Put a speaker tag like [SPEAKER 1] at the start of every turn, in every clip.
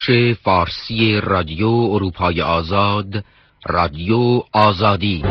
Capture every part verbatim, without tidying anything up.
[SPEAKER 1] چه فارسی رادیو اروپای آزاد، رادیو آزادی.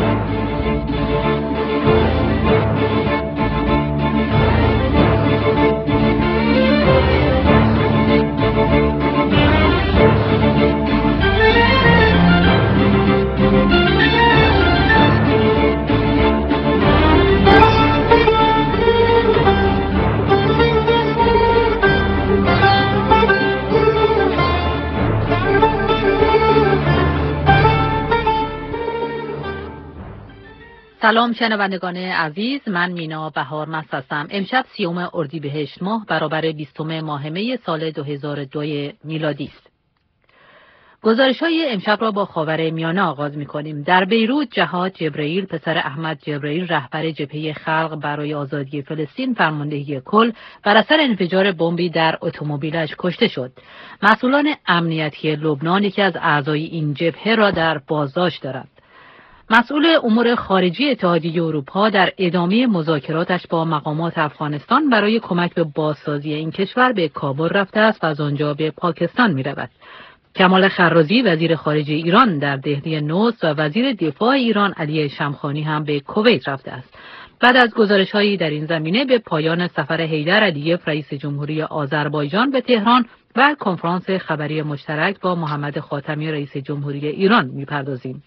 [SPEAKER 2] سلام شنوندگان عزیز، من مینا بهار مست هستم. امشب سیوم اردیبهشت ماه برابر بیستم ماه می سال دو هزار و دو میلادی است. گزارش‌های امشب را با خاورمیانه آغاز می‌کنیم. در بیروت جهاد جبرئیل پسر احمد جبرئیل رهبر جبهه خلق برای آزادی فلسطین فرماندهی کل بر اثر انفجار بمبی در اتومبیلش کشته شد. مسئولان امنیتی لبنان یکی از اعضای این جبهه را در بازداشت دارند. مسئول امور خارجی اتحادیه اروپا در ادامه مذاکراتش با مقامات افغانستان برای کمک به بازسازی این کشور به کابل رفته است و از آنجا به پاکستان می رود. کمال خرازی وزیر خارجه ایران در دهلی نوست و وزیر دفاع ایران علی شمخانی هم به کویت رفته است. بعد از گزارش‌هایی در این زمینه به پایان سفر حیدر علیف رئیس جمهوری آذربایجان به تهران و کنفرانس خبری مشترک با محمد خاتمی رئیس جمهوری ایران می‌پردازیم.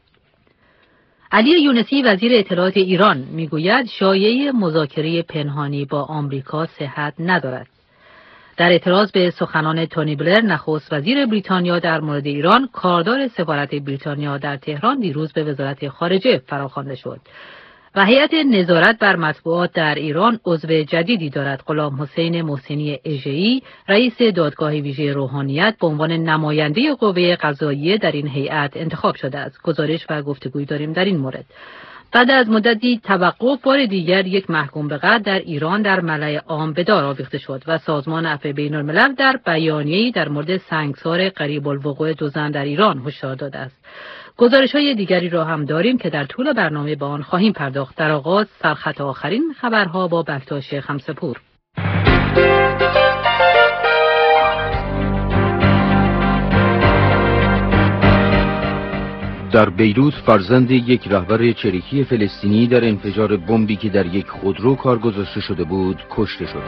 [SPEAKER 2] علی یونسی وزیر اطلاعات ایران میگوید شایعه مذاکره پنهانی با آمریکا صحت ندارد. در اعتراض به سخنان تونی بلر نخست وزیر بریتانیا در مورد ایران، کاردار سفارت بریتانیا در تهران دیروز به وزارت خارجه فراخوانده شد. و هیئت نظارت بر مطبوعات در ایران عضو جدیدی دارد. غلام حسین محسنی اژه‌ای رئیس دادگاه ویژه روحانیت به عنوان نماینده قوه قضاییه در این هیئت انتخاب شده است. گزارش و گفتگوی داریم در این مورد. بعد از مدتی توقف بار دیگر یک محکوم به قتل در ایران در ملأ عام به دار آویخته شد و سازمان عفو بین‌الملل در بیانیه‌ای در مورد سنگسار قریب الوقوع دو زن در ایران هشدار داده است. گزارش‌های دیگری را هم داریم که در طول برنامه به آن خواهیم پرداخت. در آغاز سرخط آخرین خبرها با بکتاش خمسه‌پور.
[SPEAKER 1] در بیروت فرزند یک رهبر چریکی فلسطینی در انفجار بمبی که در یک خودرو کار گذاشته شده بود کشته شد.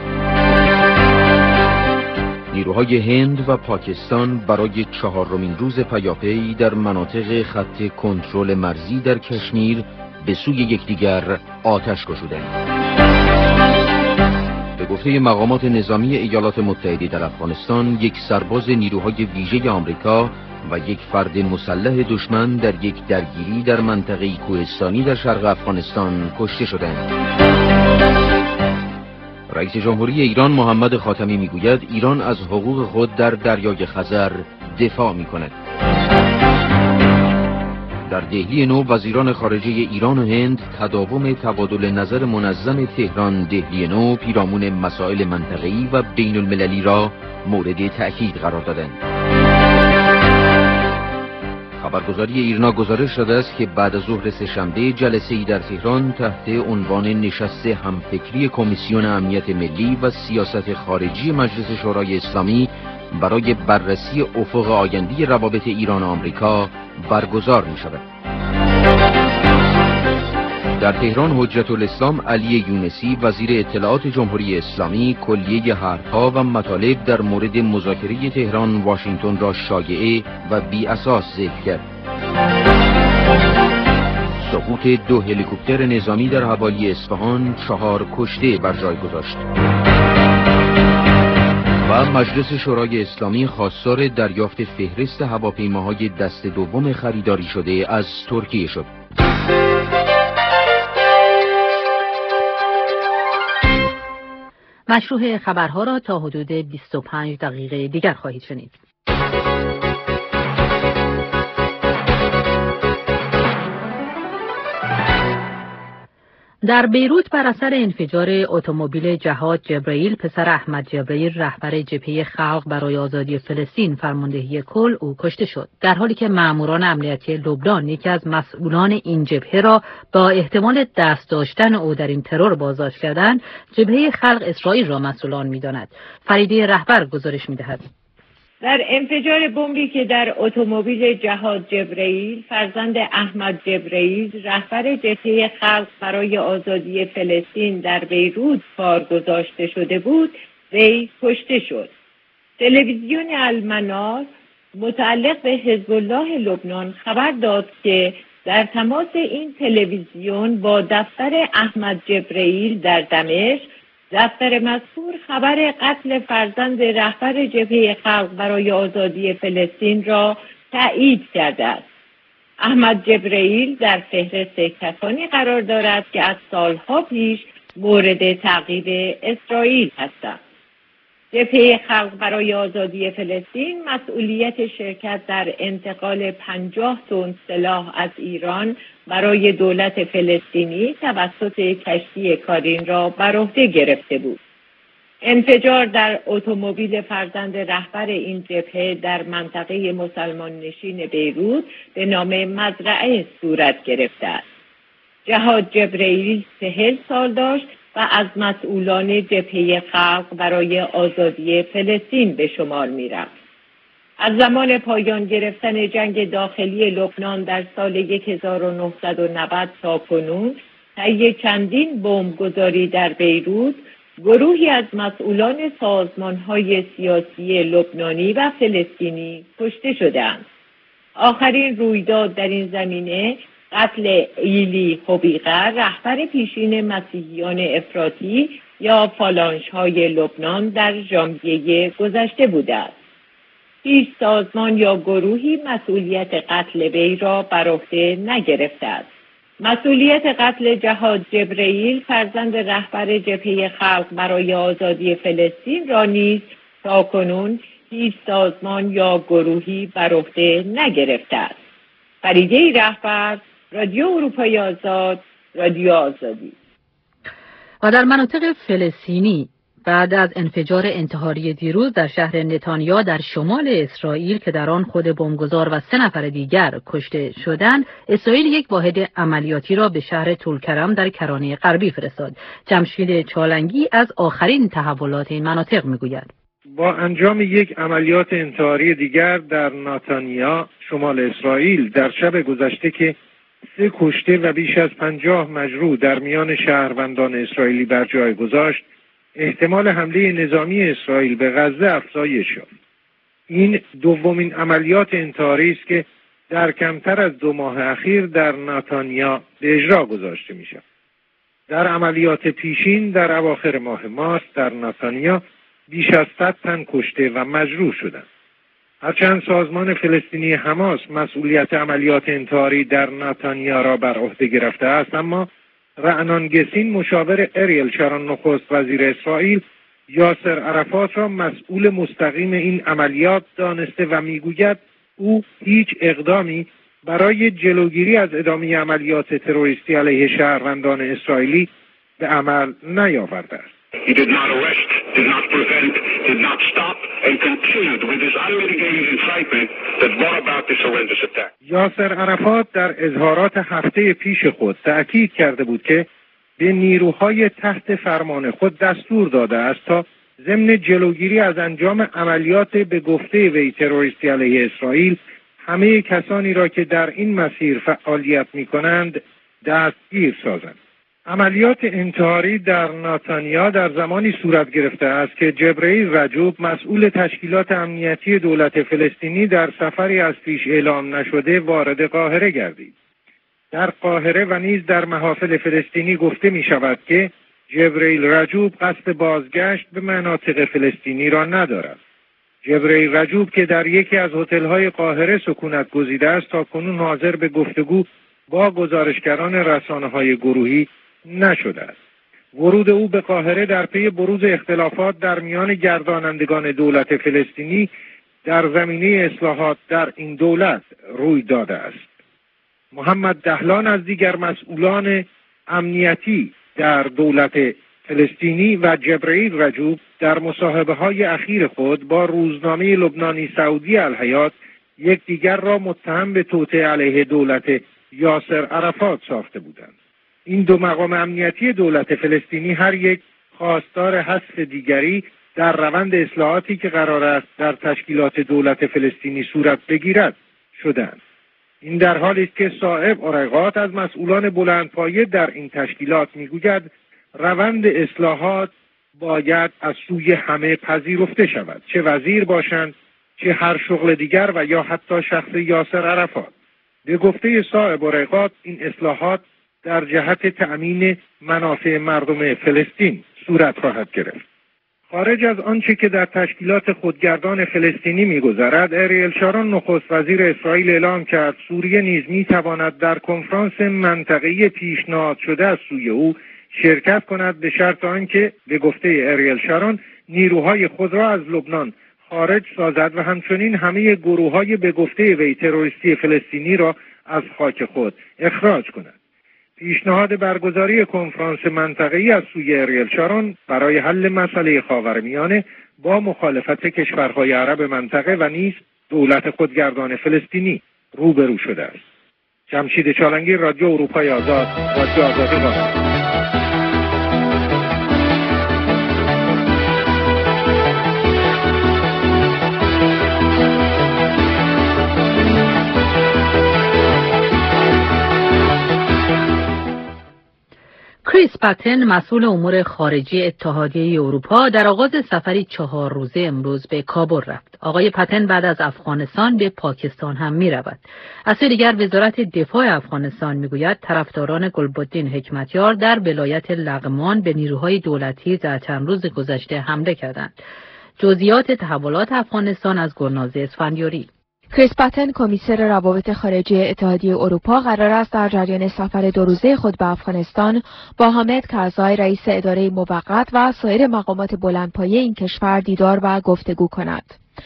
[SPEAKER 1] نیروهای هند و پاکستان برای چهارمین روز پیاپی در مناطق خط کنترل مرزی در کشمیر به سوی یکدیگر آتش گشودند. به گفته مقامات نظامی ایالات متحده در افغانستان، یک سرباز نیروهای ویژه آمریکا و یک فرد مسلح دشمن در یک درگیری در منطقه کوهستانی در شرق افغانستان کشته شدند. رئیس جمهوری ایران محمد خاتمی میگوید ایران از حقوق خود در دریای خزر دفاع میکند. در دهلی نو وزیران خارجه ایران و هند تداوم تبادل نظر منظم تهران دهلی نو پیرامون مسائل منطقه‌ای و بین المللی را مورد تأکید قرار دادند. خبرگزاری ایرنا گزارش داده است که بعد از ظهر سه‌شنبه جلسه‌ای در تهران تحت عنوان نشست همفکری کمیسیون امنیت ملی و سیاست خارجی مجلس شورای اسلامی برای بررسی افق آینده روابط ایران و آمریکا برگزار می شود. در تهران حجت الاسلام علی یونسی وزیر اطلاعات جمهوری اسلامی کلیه حرفها و مطالب در مورد مذاکره تهران واشنگتن را شایعه و بی اساس ذکر کرد. سقوط دو هلیکوپتر نظامی در حوالی اصفهان چهار کشته بر جای گذاشت. و مجلس شورای اسلامی خواستار دریافت فهرست هواپیماهای دست دوم خریداری شده از ترکیه شد.
[SPEAKER 2] مشروع خبرها را تا حدود بیست و پنج دقیقه دیگر خواهید شنید. در بیروت بر اثر انفجار اتومبیل جهاد جبرئیل پسر احمد جبرئیل رهبر جبهه خلق برای آزادی فلسطین فرماندهی کل او کشته شد، در حالی که ماموران امنیتی لبنان یکی از مسئولان این جبهه را با احتمال دست داشتن او در این ترور بازداشت کردند. جبهه خلق اسرائیل را مسئولان می‌داند. فریده رهبر گزارش می‌دهد.
[SPEAKER 3] در انفجار بمبی که در اتومبیل جهاد جبرئیل فرزند احمد جبرئیل رهبر جبهه خلق برای آزادی فلسطین در بیروت کار گذاشته شده بود، وی کشته شد. تلویزیون المنار متعلق به حزب الله لبنان خبر داد که در تماس این تلویزیون با دفتر احمد جبرئیل در دمشق، دفتر مذکور خبر قتل فرزند رهبر جبهه خلق برای آزادی فلسطین را تایید کرده است. احمد جبرئیل در فهرست کسانی قرار دارد که از سالها پیش مورد تعقیب اسرائیل هستند. جبهه خلق برای آزادی فلسطین مسئولیت شرکت در انتقال پنجاه تن سلاح از ایران برای دولت فلسطینی توسط کشتی کارین را بر عهده گرفته بود. انفجار در اتومبیل فرزند رهبر این جبهه در منطقه مسلمان نشین بیروت به نام مزرعه صورت گرفته است. جهاد جبرئیل چهل سال داشت و از مسئولان جبهه خلق برای آزادی فلسطین به شمار می رفت. از زمان پایان گرفتن جنگ داخلی لبنان در سال هزار و نهصد و نود تا کنون، طی چندین بمبگذاری در بیروت، گروهی از مسئولان سازمان‌های سیاسی لبنانی و فلسطینی کشته شدند. آخرین رویداد در این زمینه قتل ایلی خوبیقر، رهبر پیشین مسیحیان افراطی یا فالانژهای لبنان در ژانویه گذشته بوده است. هیچ سازمان یا گروهی مسئولیت قتل وی را بر عهده نگرفته است. مسئولیت قتل جهاد جبرئیل فرزند رهبر جبهه خلق برای آزادی فلسطین را نیز تاکنون هیچ سازمان یا گروهی بر عهده نگرفته است. فریده رهبر، رادیو اروپای آزاد، رادیو آزادی.
[SPEAKER 2] و در مناطق فلسطینی بعد از انفجار انتحاری دیروز در شهر نتانیا در شمال اسرائیل که در آن خود بمبگذار و سه نفر دیگر کشته شدند، اسرائیل یک واحد عملیاتی را به شهر طولکرم در کرانه غربی فرستاد. جمشید چالنگی از آخرین تحولات این مناطق میگوید.
[SPEAKER 4] با انجام یک عملیات انتحاری دیگر در نتانیا شمال اسرائیل در شب گذشته که سه کشته و بیش از پنجاه مجروح در میان شهروندان اسرائیلی بر جای گذاشت، احتمال حمله نظامی اسرائیل به غزه افزایش یافت. این دومین عملیات انتحاری است که در کمتر از دو ماه اخیر در نتانیا به اجرا گذاشته می شود. در عملیات پیشین در اواخر ماه مارس در نتانیا بیش از صد تن کشته و مجروح شدند. هرچند سازمان فلسطینی حماس مسئولیت عملیات انتحاری در نتانیا را بر عهده گرفته است، اما رعنان گسین مشاور اریل شارون نخست وزیر اسرائیل یاسر عرفات را مسئول مستقیم این عملیات دانسته و میگوید او هیچ اقدامی برای جلوگیری از ادامه عملیات تروریستی علیه شهروندان اسرائیلی به عمل نیاورده است.
[SPEAKER 5] He did not arrest, did not prevent, did not stop, and continued with his unmitigated incitement that brought about this horrendous attack.
[SPEAKER 4] یاسر عرفات در اظهارات هفته پیش خود تأکید کرده بود که به نیروهای تحت فرمان خود دستور داده است تا ضمن جلوگیری از انجام عملیات به گفته وی تروریستی علیه اسرائیل همه کسانی را که در این مسیر فعالیت می‌کنند دستگیر سازند. عملیات انتحاری در نتانیا در زمانی صورت گرفته است که جبرئیل رجوب مسئول تشکیلات امنیتی دولت فلسطینی در سفری از پیش اعلام نشده وارد قاهره گردید. در قاهره و نیز در محافل فلسطینی گفته می شود که جبرئیل رجوب قصد بازگشت به مناطق فلسطینی را ندارد. جبرئیل رجوب که در یکی از هتل‌های قاهره سکونت گزیده است تا کنون حاضر به گفتگو با گزارشگران رسانه‌های گروهی نشده است. ورود او به قاهره در پی بروز اختلافات در میان گردانندگان دولت فلسطینی در زمینه اصلاحات در این دولت روی داده است. محمد دهلان از دیگر مسئولان امنیتی در دولت فلسطینی و جبرئیل رجوب در مصاحبه‌های اخیر خود با روزنامه لبنانی سعودی الحیات یکدیگر را متهم به توطئه علیه دولت یاسر عرفات ساخته بودند. این دو مقام امنیتی دولت فلسطینی هر یک خواستار حذف دیگری در روند اصلاحاتی که قرار است در تشکیلات دولت فلسطینی صورت بگیرد شدند. این در حالی است که صاحب اورقات از مسئولان بلندپایه در این تشکیلات میگوید روند اصلاحات باید از سوی همه پذیرفته شود، چه وزیر باشند، چه هر شغل دیگر و یا حتی شخص یاسر عرفات. به گفته صاحب اورقات این اصلاحات در جهت تأمین منافع مردم فلسطین صورت خواهد گرفت. خارج از آنچه که در تشکیلات خودگردان فلسطینی می‌گذرد، اریل شارون نخست وزیر اسرائیل اعلام کرد سوریه نیز می‌تواند در کنفرانس منطقه‌ای پیشنهاد شده از سوی او شرکت کند، به شرط آنکه به گفته اریل شارون نیروهای خود را از لبنان خارج سازد و همچنین همه گروه‌های به گفته وی تروریستی فلسطینی را از خاک خود اخراج کند. پیشنهاد برگزاری کنفرانس منطقه‌ای از سوی اریل شارون برای حل مسئله خاورمیانه با مخالفت کشورهای عرب منطقه و نیز دولت خودگردان فلسطینی روبرو شده است. جمشید چالنگی، رادیو اروپای آزاد، رادیو آزادی قاهره.
[SPEAKER 2] کریس پاتن، مسئول امور خارجی اتحادیه اروپا، در آغاز سفری چهار روزه امروز به کابل رفت. آقای پاتن بعد از افغانستان به پاکستان هم می رود. از سوی دیگر وزارت دفاع افغانستان می گوید طرفداران گلبدین حکمتیار در ولایت لغمان به نیروهای دولتی در چند روز گذشته حمله کردند. جزئیات تحولات افغانستان از گلناز اسفندیاری.
[SPEAKER 6] کریس پاتن، کمیسر روابط خارجی اتحادیه اروپا، قرار است در جریان سفر دو روزه خود به افغانستان با حامد کرزای، رئیس اداره موقت و سایر مقامات بلندپایه این کشور دیدار و گفتگو کند.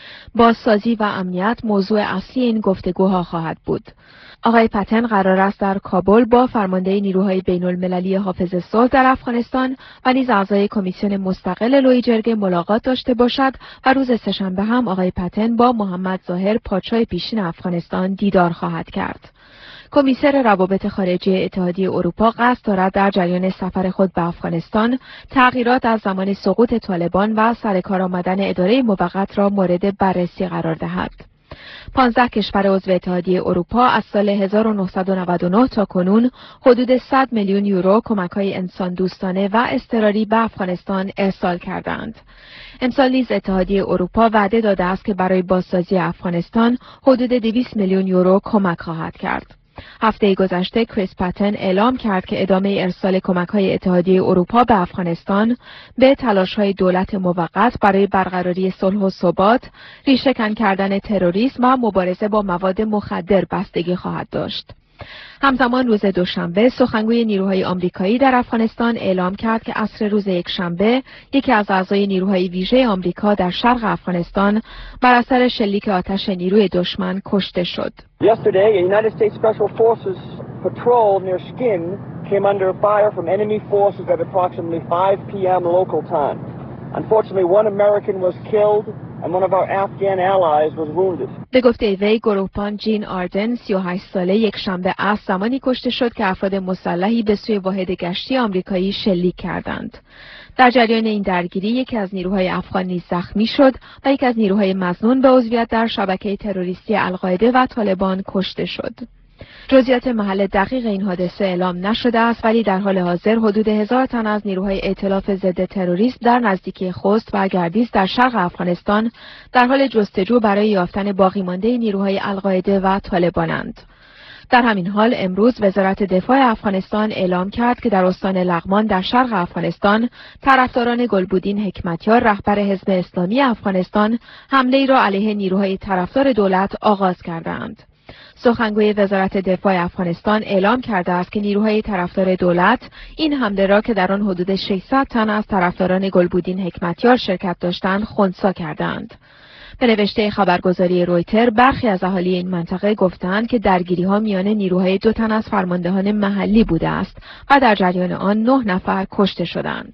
[SPEAKER 6] بازسازی و امنیت موضوع اصلی این گفتگوها خواهد بود. آقای پاتن قرار است در کابل با فرمانده نیروهای بین المللی حافظ صلح در افغانستان و نیز اعضای کمیسیون مستقل لویجرگ ملاقات داشته باشد و روز سه‌شنبه هم آقای پاتن با محمد ظاهر، پادشاه پیشین افغانستان، دیدار خواهد کرد. کمیسر روابط خارجی اتحادیه اروپا قصد دارد در جریان سفر خود به افغانستان تغییرات از زمان سقوط طالبان و سرکار آمدن اداره موقت را مورد بررسی قرار دهد. پانزده کشور عضو اتحادیه اروپا از سال هزار و نهصد و نود و نه تا کنون حدود صد میلیون یورو کمک‌های انسان دوستانه و اضطراری به افغانستان ارسال کردند. امسال نیز اتحادیه اروپا وعده داده است که برای بازسازی افغانستان حدود دویست میلیون یورو کمک خواهد کرد. هفته گذشته کریس پاتن اعلام کرد که ادامه ارسال کمک‌های اتحادیه اروپا به افغانستان به تلاش‌های دولت موقت برای برقراری صلح و ثبات، ریشه‌کن کردن تروریسم و مبارزه با مواد مخدر بستگی خواهد داشت. همزمان روز دوشنبه سخنگوی نیروهای آمریکایی در افغانستان اعلام کرد که عصر روز یکشنبه یکی از اعضای نیروهای ویژه آمریکا در شرق افغانستان بر اثر شلیک آتش نیروی دشمن کشته شد.
[SPEAKER 7] Yesterday, a United States Special Forces patrol near Skin came under fire from enemy forces at approximately five p.m. local time. Unfortunately, one American was killed and one of our Afghan allies was wounded.
[SPEAKER 6] به گفته وی، گروهبان جین آردن، سی و هشت ساله، یک شنبه عصر زمانی کشته شد که افراد مسلحی به سوی واحد گشتی آمریکایی شلیک کردند. در جریان این درگیری یکی از نیروهای افغان نیز زخمی شد و یک از نیروهای مظنون به عضویت در شبکه تروریستی القاعده و طالبان کشته شد. جزئیات محل دقیق این حادثه اعلام نشده است، ولی در حال حاضر حدود هزار تن از نیروهای ائتلاف ضد تروریسم در نزدیکی خوست و گردیز در شرق افغانستان در حال جستجو برای یافتن باقی مانده نیروهای القاعده و طالبانند. در همین حال امروز وزارت دفاع افغانستان اعلام کرد که در استان لغمان در شرق افغانستان طرفداران گلبدین حکمتیار، رهبر حزب اسلامی افغانستان، حمله‌ای را علیه نیروهای طرفدار دولت آغاز کردند. سخنگوی وزارت دفاع افغانستان اعلام کرده است که نیروهای طرفدار دولت این حمله را که در آن حدود ششصد تن از طرفداران گلبدین حکمتیار شرکت داشتند خنثی کردند. به نوشته خبرگزاری رویتر، برخی از اهالی این منطقه گفتند که درگیری‌ها میان نیروهای دو تن از فرماندهان محلی بوده است و در جریان آن نه نفر کشته شدند.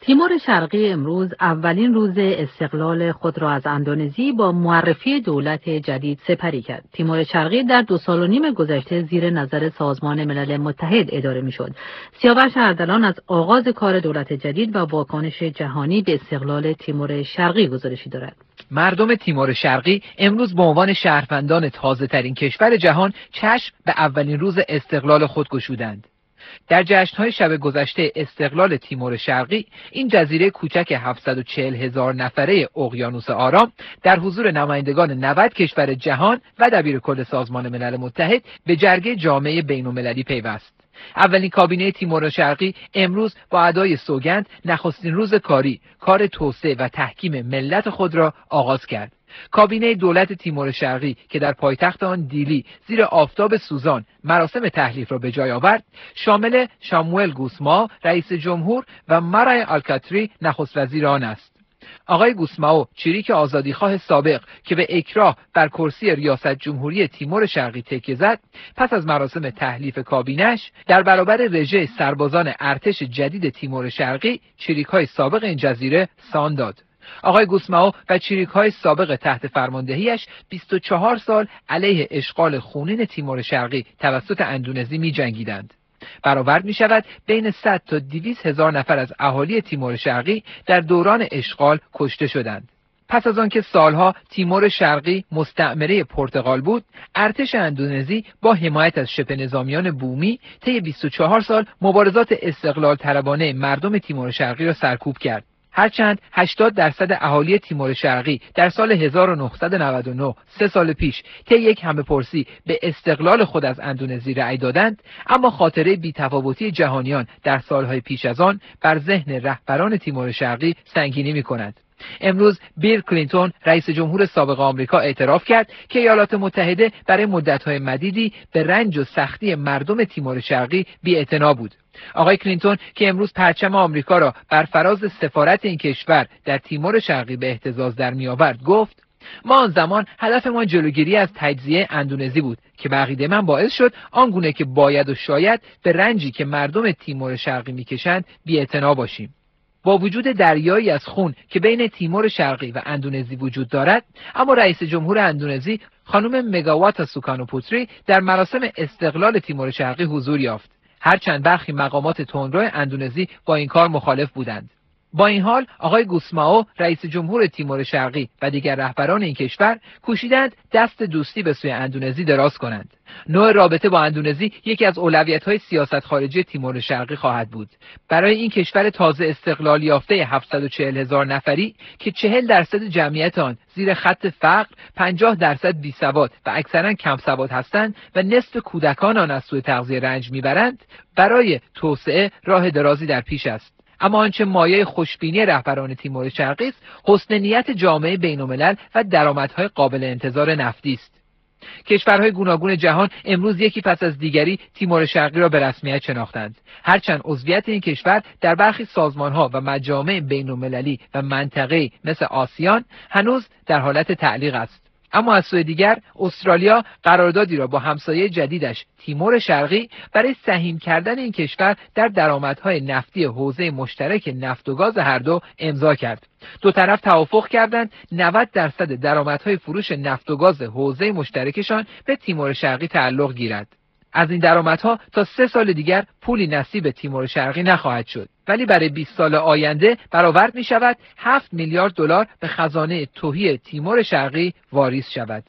[SPEAKER 2] تیمور شرقی امروز اولین روز استقلال خود را از اندونزی با معرفی دولت جدید سپری کرد. تیمور شرقی در دو سال و نیم گذشته زیر نظر سازمان ملل متحد اداره می‌شد. سیاوش اردلان از آغاز کار دولت جدید و واکنش جهانی به استقلال تیمور شرقی گزارشی دارد.
[SPEAKER 8] مردم تیمور شرقی امروز به عنوان شهروندان تازه‌ترین کشور جهان چشم به اولین روز استقلال خود گشودند. در جشن‌های شب گذشته استقلال تیمور شرقی، این جزیره کوچک هفتصد و چهل هزار نفره اقیانوس آرام در حضور نمایندگان نود کشور جهان و دبیرکل سازمان ملل متحد به جرگه جامعه بین‌المللی پیوست. اولین کابینه تیمور شرقی امروز با ادای سوگند نخستین روز کاری، کار توسعه و تحکیم ملت خود را آغاز کرد. کابینه دولت تیمور شرقی که در پایتخت آن دیلی زیر آفتاب سوزان مراسم تحلیف را به جای آورد، شامل شاموئل گوسمائو رئیس جمهور و مرای آلکاتری نخست وزیر آن است. آقای گوسمائو چریک آزادیخواه سابق که به اکراه بر کرسی ریاست جمهوری تیمور شرقی تکیه زد، پس از مراسم تحلیف کابینش در برابر رژه سربازان ارتش جدید تیمور شرقی چریک‌های سابق این جزیره سان داد. آقای گوسمائو و چریک‌های سابق تحت فرماندهیش بیست و چهار سال علیه اشغال خونین تیمور شرقی توسط اندونزی می‌جنگیدند. برآورد می شود بین صد تا دویست هزار نفر از اهالی تیمور شرقی در دوران اشغال کشته شدند. پس از آنکه سالها تیمور شرقی مستعمره پرتغال بود، ارتش اندونزی با حمایت از شبه نظامیان بومی طی بیست و چهار سال مبارزات استقلال طلبانه مردم تیمور شرقی را سرکوب کرد. هرچند هشتاد درصد اهالی تیمور شرقی در سال هزار و نهصد و نود و نه، سه سال پیش، طی یک همه‌پرسی به استقلال خود از اندونزی رأی دادند، اما خاطره بی‌تفاوتی جهانیان در سالهای پیش از آن بر ذهن رهبران تیمور شرقی سنگینی می‌کند. امروز بیل کلینتون رئیس جمهور سابق آمریکا اعتراف کرد که ایالات متحده برای مدت‌های مدیدی به رنج و سختی مردم تیمور شرقی بی‌اعتنا بود. آقای کلینتون که امروز پرچم آمریکا را بر فراز سفارت این کشور در تیمور شرقی به اهتزاز در می‌آورد گفت: ما آن زمان هدفمان جلوگیری از تجزیه اندونزی بود که به عقیده من باعث شد آنگونه که باید و شاید به رنجی که مردم تیمور شرقی می‌کشند بی‌اعتنا باشیم. با وجود دریایی از خون که بین تیمور شرقی و اندونزی وجود دارد، اما رئیس جمهور اندونزی خانم مگاواتا سوکانوپوتری در مراسم استقلال تیمور شرقی حضور یافت، هرچند برخی مقامات تندرو اندونزی با این کار مخالف بودند. با این حال آقای گوسمائو رئیس جمهور تیمور شرقی و دیگر رهبران این کشور کوشیدند دست دوستی به سوی اندونزی دراز کنند. نوع رابطه با اندونزی یکی از اولویت‌های سیاست خارجی تیمور شرقی خواهد بود. برای این کشور تازه استقلال یافته هفتصد و چهل هزار نفری که چهل درصد جمعیت آن زیر خط فقر، پنجاه درصد بیسواد و اکثرا کم سواد هستند و نصف کودکان آن از سوء تغذیه رنج میبرند، برای توسعه راه درازی در پیش است. اما آنچه مایه خوشبینی رهبران تیمور شرقی است، حسن نیت جامعه بین‌الملل و درآمدهای قابل انتظار نفتی است. کشورهای گوناگون جهان امروز یکی پس از دیگری تیمور شرقی را به رسمیت شناختند، هرچند عضویت این کشور در برخی سازمانها و مجامع بین‌المللی و منطقه‌ای مثل آسیان هنوز در حالت تعلیق است. اما از سوی دیگر استرالیا قراردادی را با همسایه جدیدش تیمور شرقی برای سهیم کردن این کشور در درآمدهای نفتی حوزه مشترک نفت و گاز هر دو امضا کرد. دو طرف توافق کردند نود درصد درآمدهای فروش نفت و گاز حوزه مشترکشان به تیمور شرقی تعلق گیرد. از این درآمدها تا سه سال دیگر پولی نصیب تیمور شرقی نخواهد شد، ولی برای بیست سال آینده برآورد می شود هفت میلیارد دلار به خزانه تهی تیمور شرقی واریز شود.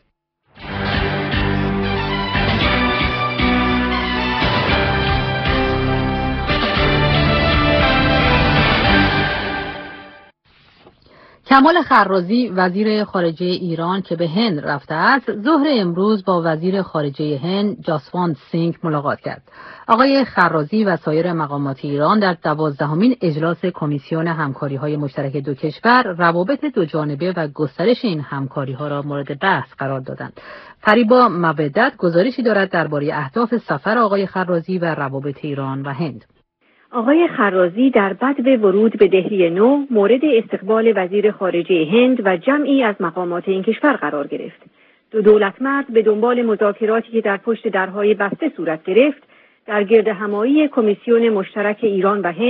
[SPEAKER 2] کمال خرازی وزیر خارجه ایران که به هند رفته است، ظهر امروز با وزیر خارجه هند جاسوانت سینگ ملاقات کرد. آقای خرازی و سایر مقامات ایران در دوازدهمین اجلاس کمیسیون همکاری‌های مشترک دو کشور روابط دو جانبه و گسترش این همکاری‌ها را مورد بحث قرار دادند. فریبا مودت گزارشی دارد درباره اهداف سفر آقای خرازی و روابط ایران و هند.
[SPEAKER 9] آقای خرازی در بدو ورود به دهلی نو مورد استقبال وزیر خارجه هند و جمعی از مقامات این کشور قرار گرفت. دو دولتمرد به دنبال مذاکراتی که در پشت درهای بسته صورت گرفت، در گرد همایی کمیسیون مشترک ایران و هند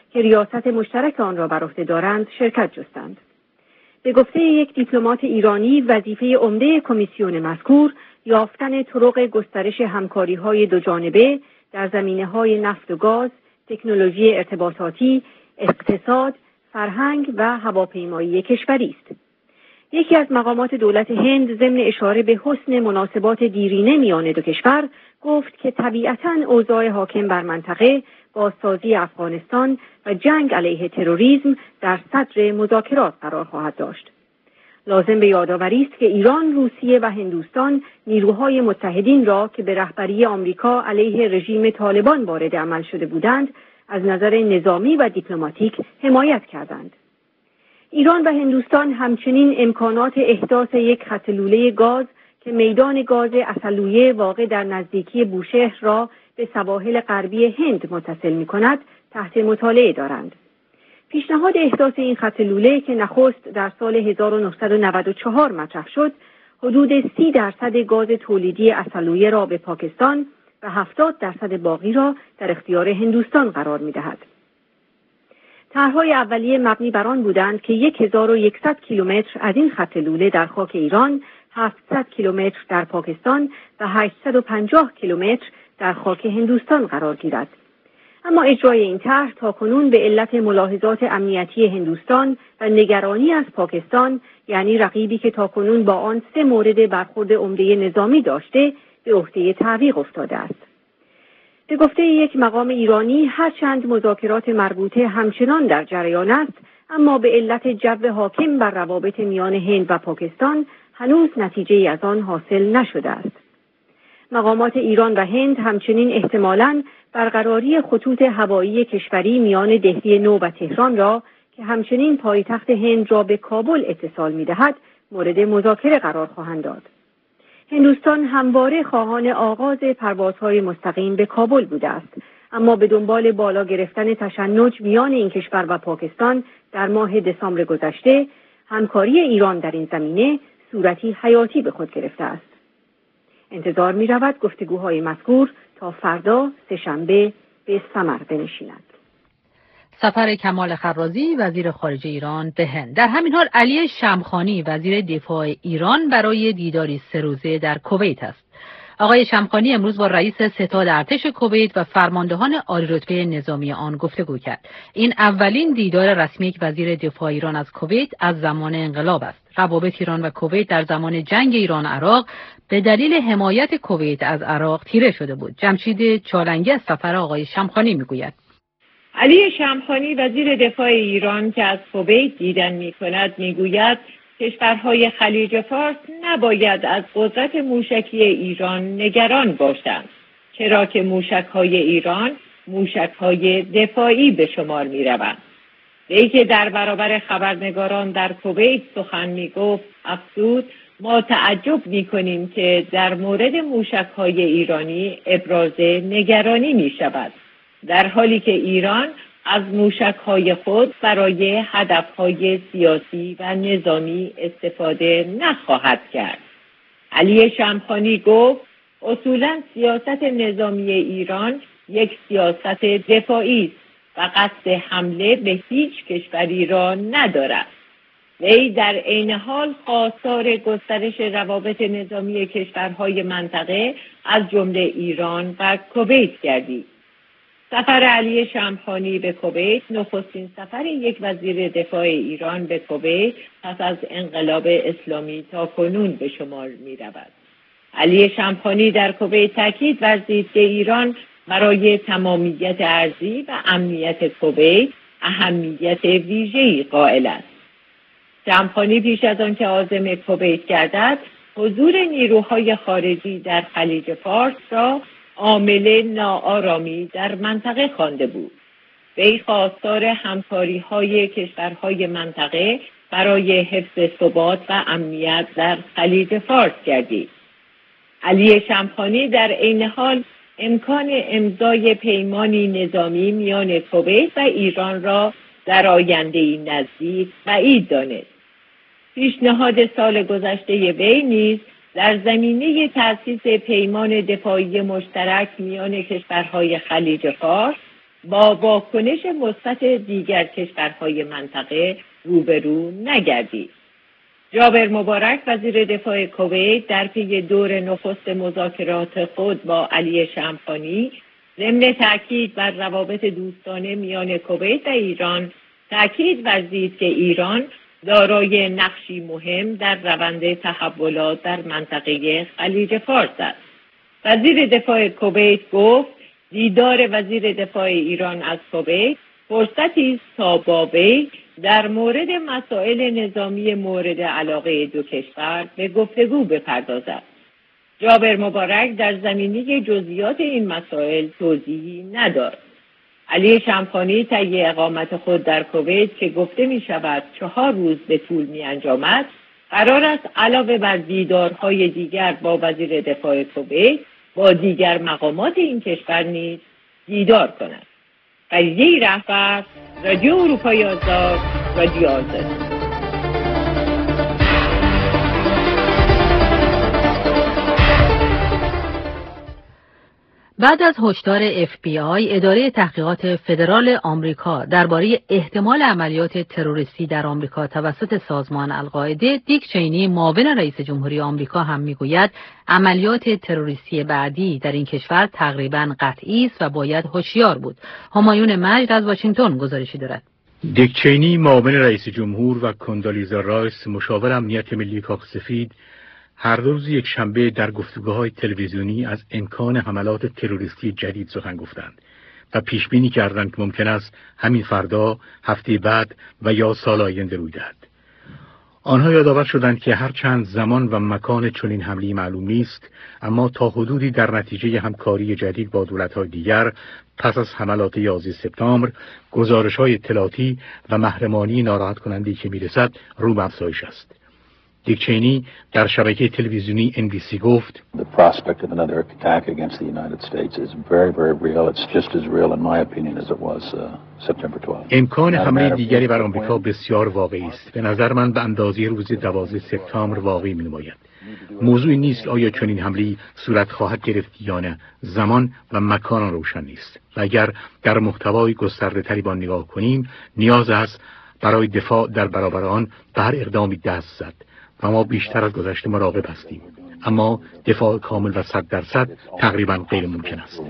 [SPEAKER 9] که ریاست مشترک آن را بر عهده دارند شرکت جستند. به گفته یک دیپلمات ایرانی، وظیفه عمده کمیسیون مذکور یافتن طرق گسترش همکاری‌های دوجانبه در زمینه‌های نفت و گاز، تکنولوژی ارتباطاتی، اقتصاد، فرهنگ و هواپیمایی کشوری است. یکی از مقامات دولت هند ضمن اشاره به حسن مناسبات دیرینه میان دو کشور گفت که طبیعتاً اوضاع حاکم بر منطقه، بازسازی افغانستان و جنگ علیه تروریسم در صدر مذاکرات قرار خواهد داشت. لازم به یادآوری است که ایران، روسیه و هندوستان نیروهای متحدین را که به رهبری آمریکا علیه رژیم طالبان وارد عمل شده بودند، از نظر نظامی و دیپلماتیک حمایت کردند. ایران و هندوستان همچنین امکانات احداث یک خط لوله گاز که میدان گاز اصلویه واقع در نزدیکی بوشهر را به سواحل غربی هند متصل می‌کند تحت مطالعه دارند. پیشنهاد احداث این خط لوله که نخست در سال هزار و نهصد و نود و چهار مطرح شد، حدود سی درصد گاز تولیدی اصلویه را به پاکستان و هفتاد درصد باقی را در اختیار هندوستان قرار می‌دهد. طرح‌های اولیه مبنی بر آن بودند که هزار و صد کیلومتر از این خط لوله در خاک ایران، هفتصد کیلومتر در پاکستان و هشتصد و پنجاه کیلومتر در خاک هندوستان قرار گیرد. اما اجرای این طرح تاکنون به علت ملاحظات امنیتی هندوستان و نگرانی از پاکستان، یعنی رقیبی که تاکنون با آن سه مورد برخورد عمده نظامی داشته، به عهده تعویق افتاده است. به گفته یک مقام ایرانی، هرچند مذاکرات مربوطه همچنان در جریان است، اما به علت جو حاکم بر روابط میان هند و پاکستان هنوز نتیجه از آن حاصل نشده است. مقامات ایران و هند همچنین احتمالاً برقراری خطوط هوایی کشوری میان دهلی نو و تهران را که همچنین پایتخت هند را به کابل اتصال می‌دهد مورد مذاکره قرار خواهند داد. هندوستان همواره خواهان آغاز پروازهای مستقیم به کابل بوده است، اما به دنبال بالا گرفتن تشنج میان این کشور و پاکستان در ماه دسامبر گذشته، همکاری ایران در این زمینه صورتی حیاتی به خود گرفته است. انتظار می رود گفتگوهای مذکور تا فردا سه‌شنبه به ثمر بنشیند.
[SPEAKER 2] سفر کمال خرازی وزیر خارجه ایران به هند. در همین حال علی شمخانی وزیر دفاع ایران برای دیداری سه روزه در کویت است. آقای شمخانی امروز با رئیس ستاد ارتش کویت و فرماندهان عالی‌رتبه نظامی آن گفتگو کرد. این اولین دیدار رسمی یک وزیر دفاع ایران از کویت از زمان انقلاب است. روابط ایران و کویت در زمان جنگ ایران عراق به دلیل حمایت کویت از عراق تیره شده بود. جمشید چالنگی از سفر آقای شمخانی میگوید.
[SPEAKER 3] علی شمخانی وزیر دفاع ایران که از کویت دیدن می‌کند میگوید کشورهای خلیج فارس نباید از قدرت موشکی ایران نگران باشند، چرا که موشک‌های ایران موشک‌های دفاعی به شمار می‌روند. وی که در برابر خبرنگاران در کویت سخن می‌گفت افزود ما تعجب می‌کنیم که در مورد موشک‌های ایرانی ابراز نگرانی می‌شود، در حالی که ایران از موشک‌های خود برای هدف‌های سیاسی و نظامی استفاده نخواهد کرد. علی شمخانی گفت اصولاً سیاست نظامی ایران یک سیاست دفاعی است و قصد حمله به هیچ کشوری را ندارد. وی در عین حال خواستار گسترش روابط نظامی کشورهای منطقه از جمله ایران و کویت گردید. سفر علی شمخانی به کویت نخستین سفر یک وزیر دفاع ایران به کویت پس از انقلاب اسلامی تا کنون به شمار می رود. علی شمخانی در کویت تاکید ورزید که ایران برای تمامیت ارضی و امنیت کویت اهمیت ویژه‌ای قائل است. شمخانی پیش از آن که عازم کویت گردد، حضور نیروهای خارجی در خلیج فارس را عامل ناآرامی در منطقه خوانده بود. وی خواستار همکاری‌های کشورهای منطقه برای حفظ ثبات و امنیت در خلیج فارس گردید. علی شمخانی در عین حال امکان امضای پیمانی نظامی میان کویت و ایران را در آینده نزدیک بعید دانست. پیشنهاد سال گذشته وی نیز در زمینه تأسیس پیمان دفاعی مشترک میان کشورهای خلیج فارس با واکنش مثبت دیگر کشورهای منطقه روبرو نگردید. جابر مبارک وزیر دفاع کویت در پی دور نخست مذاکرات خود با علی شمخانی ضمن تأکید بر روابط دوستانه میان کویت و ایران تأکید ورزید که ایران دارای نقشی مهم در روند تحولات در منطقه خلیج فارس است. وزیر دفاع کویت گفت دیدار وزیر دفاع ایران از کویت فرصتی است تا با وی در مورد مسائل نظامی مورد علاقه دو کشور به گفتگو بپردازد. جابر مبارک در زمینه جزئیات این مسائل توضیحی نداد. علی شمخانی طی اقامت خود در کویت که گفته می شود چهار روز به طول می انجامد، قرار است علاوه بر دیدارهای دیگر با وزیر دفاع کویت با دیگر مقامات این کشور نیز دیدار کند. قضیه رهبر، رادیو اروپای آزاد، رادیو آزاد.
[SPEAKER 2] بعد از هشدار اف بی آی، اداره تحقیقات فدرال آمریکا درباره احتمال عملیات تروریستی در آمریکا توسط سازمان القاعده، دیک چینی معاون رئیس جمهوری آمریکا هم میگوید عملیات تروریستی بعدی در این کشور تقریباً قطعی است و باید هوشیار بود. همایون مجد از واشنگتن گزارشی دارد.
[SPEAKER 10] دیک چینی معاون رئیس جمهور و کندالیزا رایس مشاور امنیت ملی کاخ سفید هر روز یک شنبه در گفتگوهای تلویزیونی از امکان حملات تروریستی جدید سخن گفتند و پیش بینی کردند که ممکن است همین فردا، هفته بعد و یا سال آینده روی دهد. آنها یادآور شدند که هر چند زمان و مکان چنین حمله معلوم نیست، اما تا حدودی در نتیجه همکاری جدید با دولت‌های دیگر پس از حملات یازده سپتامبر، گزارش‌های اطلاعاتی و محرمانی ناراحت کننده‌ای که می‌رسد رو به افزایش است. دیک چینی در شبکه تلویزیونی ان بی سی گفت
[SPEAKER 11] The prospect of another attack against the United States is very very real. It's just as real in my opinion as it was uh, September twelfth.
[SPEAKER 10] امکان حمله دیگری بر آمریکا بسیار واقعی است. به نظر من به اندازه روز دوازده سپتامبر واقعی می‌نماید. موضوعی نیست که آیا چنین حمله‌ای صورت خواهد گرفت یا نه. زمان و مکان روشن نیست. و اگر در محتوای گسترده‌تری با نگاه کنیم، نیاز است برای دفاع در برابر آن به هر اقدامی دست زد. و ما بیشتر از گذشته مراقب هستیم، اما دفاع کامل و صد درصد تقریبا غیر ممکن است.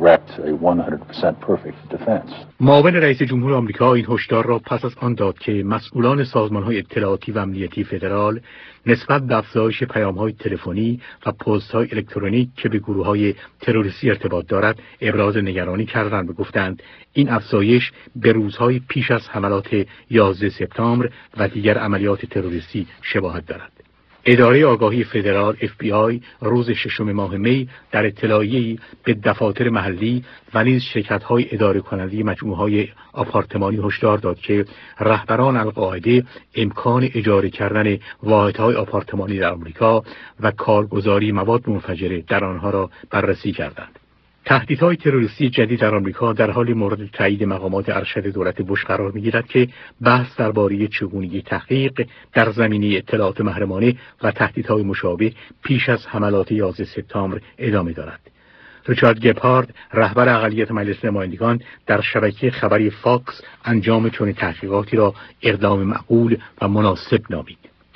[SPEAKER 10] معاون رئیس جمهور آمریکا این هشدار را پس از آن داد که مسئولان سازمان‌های اطلاعاتی و امنیتی فدرال نسبت به افزایش پیام‌های تلفنی و پست‌های الکترونیک که به گروه‌های تروریستی ارتباط دارد ابراز نگرانی کردند و گفتند این افزایش به روزهای پیش از حملات یازده سپتامبر و دیگر عملیات تروریستی شباهت دارد. اداره آگاهی فدرال اف بی آی روز ششم ماه می در اطلاعیه‌ای به دفاتر محلی و نیز شرکت‌های اداره کننده مجموعه‌های آپارتمانی هشدار داد که رهبران القاعده امکان اجاره کردن واحدهای آپارتمانی در آمریکا و کارگزاری مواد منفجره در آنها را بررسی کردند. تهدیدهای تروریستی جدید در آمریکا در حال مورد تایید مقامات ارشد دولت بوش قرار می‌گیرد که بحث درباره چگونگی تحقیق در زمینه اطلاعات محرمانه و تهدیدهای مشابه پیش از حملات یازده سپتامبر ادامه دارد. ریچارد گپهارد رهبر اقلیت مجلس نمایندگان در شبکه خبری فاکس انجام چنین تحقیقاتی را اقدام معقول و مناسب نامید.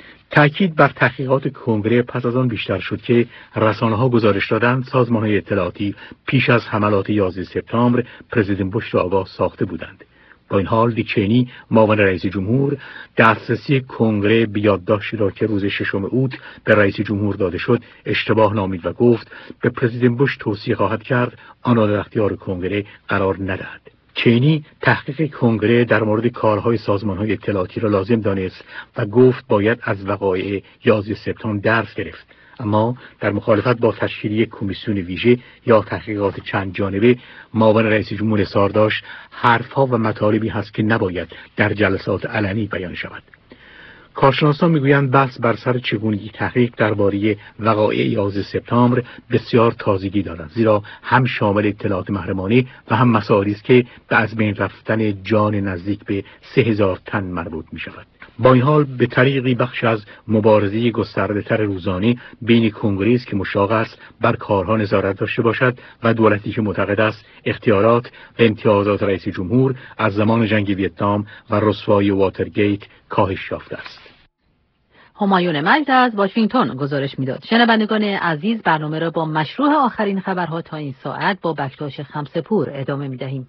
[SPEAKER 10] تأکید بر تحقیقات کنگره پس از آن بیشتر شد که رسانه‌ها گزارش دادند سازمان‌های اطلاعاتی پیش از حملات یازده سپتامبر پرزیدنت بوش را آگاه ساخته بودند. با این حال دیک چینی معاون رئیس جمهور دسترسی کنگره به یادداشتی را که روز ششم اوت به رئیس جمهور داده شد اشتباه نامید و گفت به پرزیدنت بوش توصیه خواهد کرد آن را در اختیار کنگره قرار ندهد. چینی تحقیق کنگره در مورد کارهای سازمان‌های اطلاعاتی را لازم دانست و گفت باید از وقایع یازده سپتامبر درس گرفت، اما در مخالفت با تشکیل یک کمیسیون ویژه یا تحقیقات چند جانبه معاون رئیس جمهور اظهار داشت حرفها و مطالبی هست که نباید در جلسات علنی بیان شود. کارشناسان میگویند بحث بر سر چگونگی تحقیق درباره وقایع یازده سپتامبر بسیار تازگی دارد، زیرا هم شامل اطلاعات محرمانه و هم مسائلی است که به از بین رفتن جان نزدیک به سه هزار تن مربوط می شود. با این حال به طریقی بخش از مبارزه گسترده‌تر روزانه بین کنگره که مشتاق است بر کارها نظارت داشته باشد و دولتی که معتقد است اختیارات و امتیازات رئیس جمهور از زمان جنگ ویتنام و رسوایی واترگیت کاهش یافته است.
[SPEAKER 2] همایون مجد از واشنگتن گزارش میداد. شنوندگان عزیز، برنامه را با مشروع آخرین خبرها تا این ساعت با بکتاش خمسه‌پور ادامه میدهیم.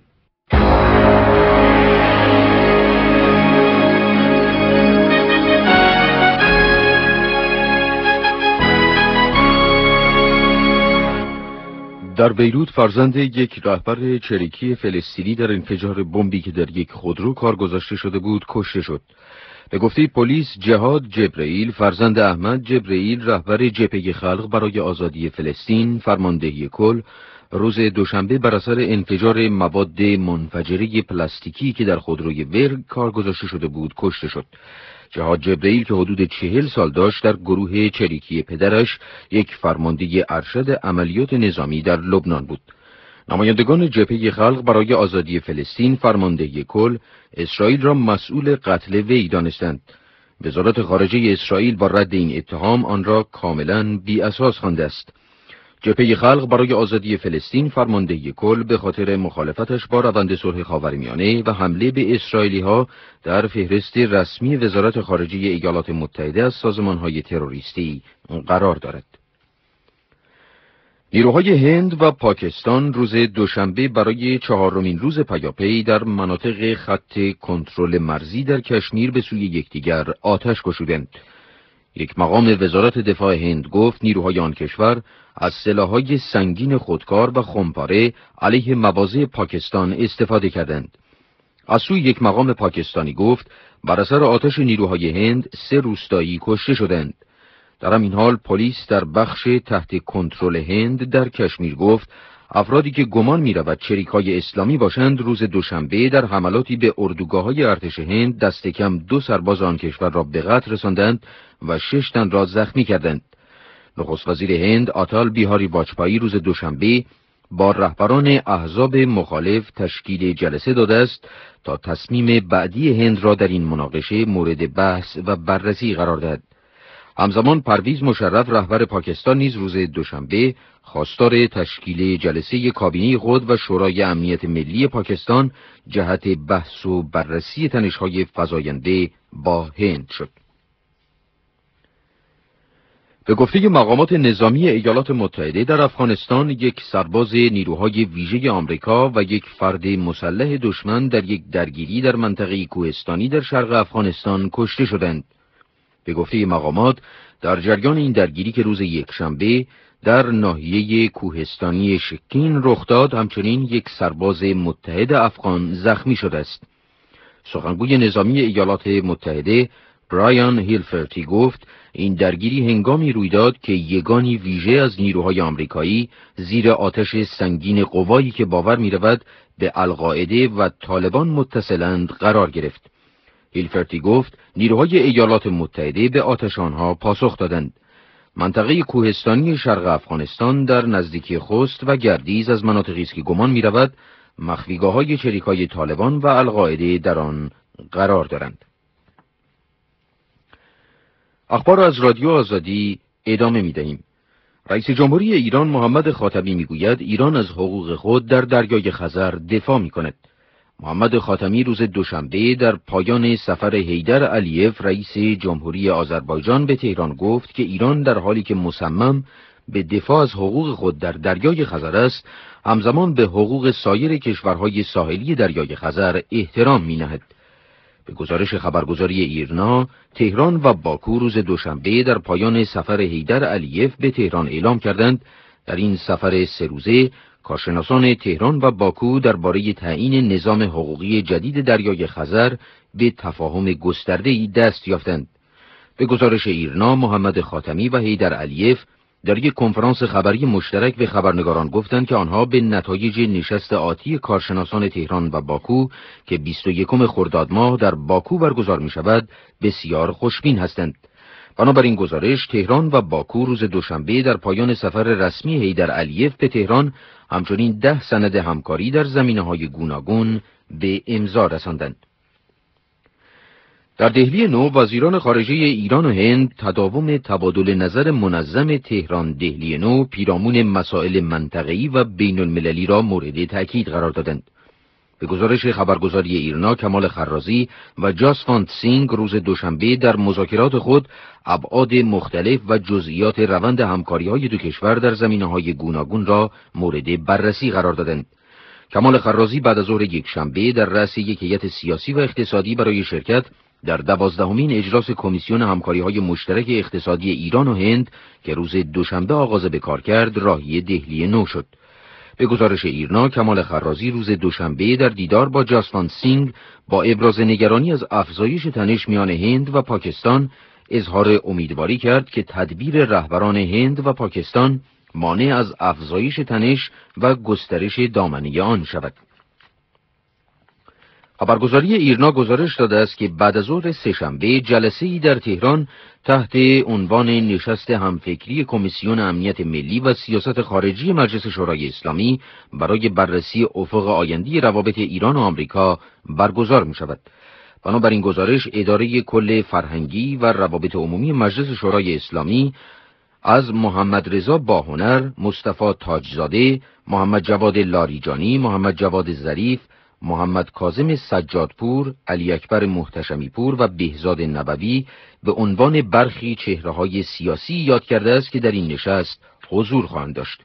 [SPEAKER 1] در بیروت فرزند یک رهبر چریکی فلسطینی در انفجار بمبی که در یک خودرو کار گذاشته شده بود کشته شد. به گفته پلیس، جهاد جبرئیل فرزند احمد جبرئیل رهبر جبهه خلق برای آزادی فلسطین فرماندهی کل روز دوشنبه بر اثر انفجار مواد منفجره پلاستیکی که در خودروی ورگ کار گذاشته شده بود کشته شد. جهاد جبرئیل که حدود چهل سال داشت در گروه چریکی پدرش یک فرمانده ارشد عملیات نظامی در لبنان بود. نمایندگان جبهه خلق برای آزادی فلسطین فرماندهی کل اسرائیل را مسئول قتل وی دانستند. وزارت خارجه اسرائیل با رد این اتهام آن را کاملا بی اساس خوانده است. جبهه خلق برای آزادی فلسطین فرماندهی کل به خاطر مخالفتش با روند صلح خاورمیانه و حمله به اسرائیلی‌ها در فهرست رسمی وزارت خارجه ایالات متحده از سازمان‌های تروریستی قرار دارد. نیروهای هند و پاکستان روز دوشنبه برای چهارمین روز پیاپی در مناطق خط کنترل مرزی در کشمیر به سوی یکدیگر آتش گشودند. یک مقام وزارت دفاع هند گفت نیروهای آن کشور از سلاح‌های سنگین خودکار و خمپاره علیه مواضع پاکستان استفاده کردند. از سوی یک مقام پاکستانی گفت بر اثر آتش نیروهای هند سه روستایی کشته شدند. در همین حال پلیس در بخش تحت کنترل هند در کشمیر گفت افرادی که گمان می‌رود چریکای اسلامی باشند روز دوشنبه در حملاتی به اردوگاه‌های ارتش هند دست کم دو سرباز آن کشور را به قتل رساندند و شش تن را زخمی کردند. نخست وزیر هند آتال بیهاری واجپایی روز دوشنبه با رهبران احزاب مخالف تشکیل جلسه داده است تا تصمیم بعدی هند را در این مناقشه مورد بحث و بررسی قرار دهد. همزمان پرویز مشرف رهبر پاکستان نیز روز دوشنبه خواستار تشکیل جلسه کابینه خود و شورای امنیت ملی پاکستان جهت بحث و بررسی تنش‌های فزاینده با هند شد. به گفته مقامات نظامی ایالات متحده در افغانستان یک سرباز نیروهای ویژه آمریکا و یک فرد مسلح دشمن در یک درگیری در منطقه کوهستانی در شرق افغانستان کشته شدند. به گفته مقامات در جریان این درگیری که روز یکشنبه در ناحیه کوهستانی شکین رخ داد همچنین یک سرباز متحد افغان زخمی شده است. سخنگوی نظامی ایالات متحده برایان هیلفرتی گفت این درگیری هنگامی روی داد که یگانی ویژه از نیروهای آمریکایی زیر آتش سنگین قوایی که باور می‌رود به القاعده و طالبان متصلند قرار گرفت. هیلفرتی گفت نیروهای ایالات متحده به آتش آنها پاسخ دادند. منطقه کوهستانی شرق افغانستان در نزدیکی خوست و گردیز از مناطقی است که گمان می‌رود مخفیگاه‌های چریکای طالبان و القاعده در آن قرار دارند. اخبار از رادیو آزادی ادامه می‌دهیم. رئیس جمهوری ایران محمد خاتمی می‌گوید ایران از حقوق خود در دریای خزر دفاع می‌کند. محمد خاتمی روز دوشنبه در پایان سفر حیدر علیف رئیس جمهوری آذربایجان به تهران گفت که ایران در حالی که مصمم به دفاع از حقوق خود در دریای خزر است، همزمان به حقوق سایر کشورهای ساحلی دریای خزر احترام می‌نهد. به گزارش خبرگزاری ایرنا، تهران و باکو روز دوشنبه در پایان سفر حیدر علیف به تهران اعلام کردند در این سفر سه روزه کارشناسان تهران و باکو درباره تعیین نظام حقوقی جدید دریای خزر به تفاهم گسترده‌ای دست یافتند. به گزارش ایرنا، محمد خاتمی و حیدر علیف در یک کنفرانس خبری مشترک به خبرنگاران گفتند که آنها به نتایج نشست آتی کارشناسان تهران و باکو که بیست و یکم خرداد ماه در باکو برگزار می شود بسیار خوشبین هستند. بنابراین گزارش، تهران و باکو روز دوشنبه در پایان سفر رسمی حیدر علیف به تهران همچنین ده سند همکاری در زمینه‌های گوناگون به امضا رساندند. در دهلی نو وزیران خارجه ایران و هند تداوم تبادل نظر منظم تهران دهلی نو پیرامون مسائل منطقه‌ای و بین المللی را مورد تأکید قرار دادند. به گزارش خبرگزاری ایرنا، کمال خرازی و جاسوانت سینگ روز دوشنبه در مذاکرات خود ابعاد مختلف و جزئیات روند همکاری‌های دو کشور در زمینه‌های گوناگون را مورد بررسی قرار دادند. کمال خرازی بعد از ظهر یک شنبه در رأس یک هیئت سیاسی و اقتصادی برای شرکت در دوازدهمین اجلاس کمیسیون همکاری‌های مشترک اقتصادی ایران و هند که روز دوشنبه آغاز به کار کرد، راهی دهلی نو شد. به گزارش ایرنا، کمال خرازی روز دوشنبه در دیدار با جاسوانت سینگ با ابراز نگرانی از افزایش تنش میان هند و پاکستان اظهار امیدواری کرد که تدبیر رهبران هند و پاکستان مانع از افزایش تنش و گسترش دامنه آن شود. خبرگزاری ایرنا گزارش داده است که بعد از ظهر سه‌شنبه جلسه‌ای در تهران تحت عنوان نشست همفکری کمیسیون امنیت ملی و سیاست خارجی مجلس شورای اسلامی برای بررسی افق آینده روابط ایران و آمریکا برگزار می شود. بنابراین گزارش اداره کل فرهنگی و روابط عمومی مجلس شورای اسلامی از محمد رضا باهنر، مصطفی تاجزاده، محمد جواد لاریجانی، محمد جواد ظریف، محمد کاظم سجادپور، علی اکبر محتشمی پور و بهزاد نبوی به عنوان برخی چهره‌های سیاسی یاد کرده است که در این نشست حضور خواهند داشت.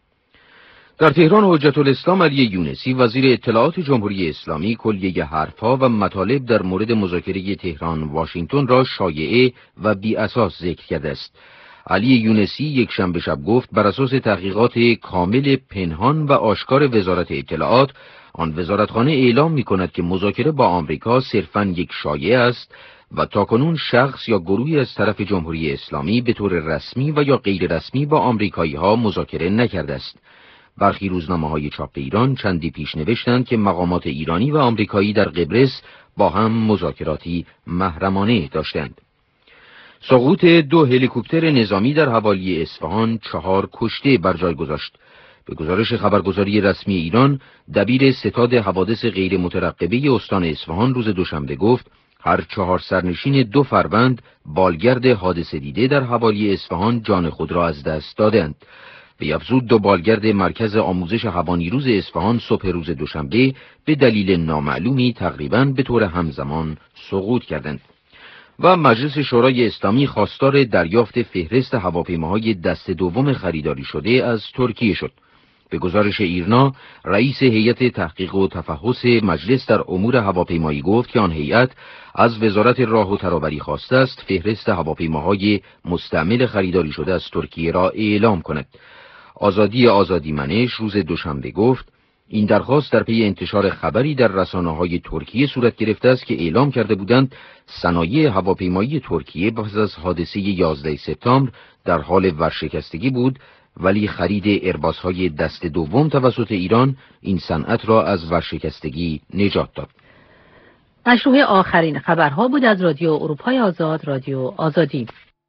[SPEAKER 1] در تهران حجت الاسلام علی یونسی وزیر اطلاعات جمهوری اسلامی کلیه حرفها و مطالب در مورد مذاکره تهران واشنگتن را شایعه و بی اساس ذکر کرده است. علی یونسی یک شنبه شب گفت بر اساس تحقیقات کامل پنهان و آشکار وزارت اطلاعات، آن وزارتخانه اعلام می کند که مذاکره با آمریکا صرفاً یک شایعه است و تاکنون شخص یا گروهی از طرف جمهوری اسلامی به طور رسمی و یا غیر رسمی با آمریکایی ها مذاکره نکرده است. برخی روزنامه‌های چاپ ایران چندی پیش نوشتند که مقامات ایرانی و آمریکایی در قبرس با هم مذاکراتی محرمانه داشتند. سقوط دو هلیکوپتر نظامی در حوالی اصفهان چهار کشته بر جای گذاشت. به گزارش خبرگزاری رسمی ایران، دبیر ستاد حوادث غیر مترقبه استان اصفهان روز دوشنبه گفت هر چهار سرنشین دو فروند بالگرد حادثه دیده در حوالی اصفهان جان خود را از دست دادند. به افزود دو بالگرد مرکز آموزش هوانیروز اصفهان صبح روز دوشنبه به دلیل نامعلومی تقریباً به طور همزمان سقوط کردند. و مجلس شورای اسلامی خواستار دریافت فهرست هواپیماهای دست دوم خریداری شده از ترکیه شد. به گزارش ایرنا، رئیس هیئت تحقیق و تفحص مجلس در امور هواپیمایی گفت که آن هیئت از وزارت راه و ترابری خواسته است فهرست هواپیماهای مستعمل خریداری شده از ترکیه را اعلام کند. آزادی آزادی منش روز دوشنبه گفت این درخواست در پی انتشار خبری در رسانه‌های ترکیه صورت گرفته است که اعلام کرده بودند صنایع هواپیمایی ترکیه پس از حادثه یازده سپتامبر در حال ورشکستگی بود، ولی خرید ایرباس‌های دست دوم توسط ایران این صنعت را از ورشکستگی نجات داد.
[SPEAKER 2] مشروع آخرین خبرها بود از رادیو اروپای آزاد، رادیو آزادی.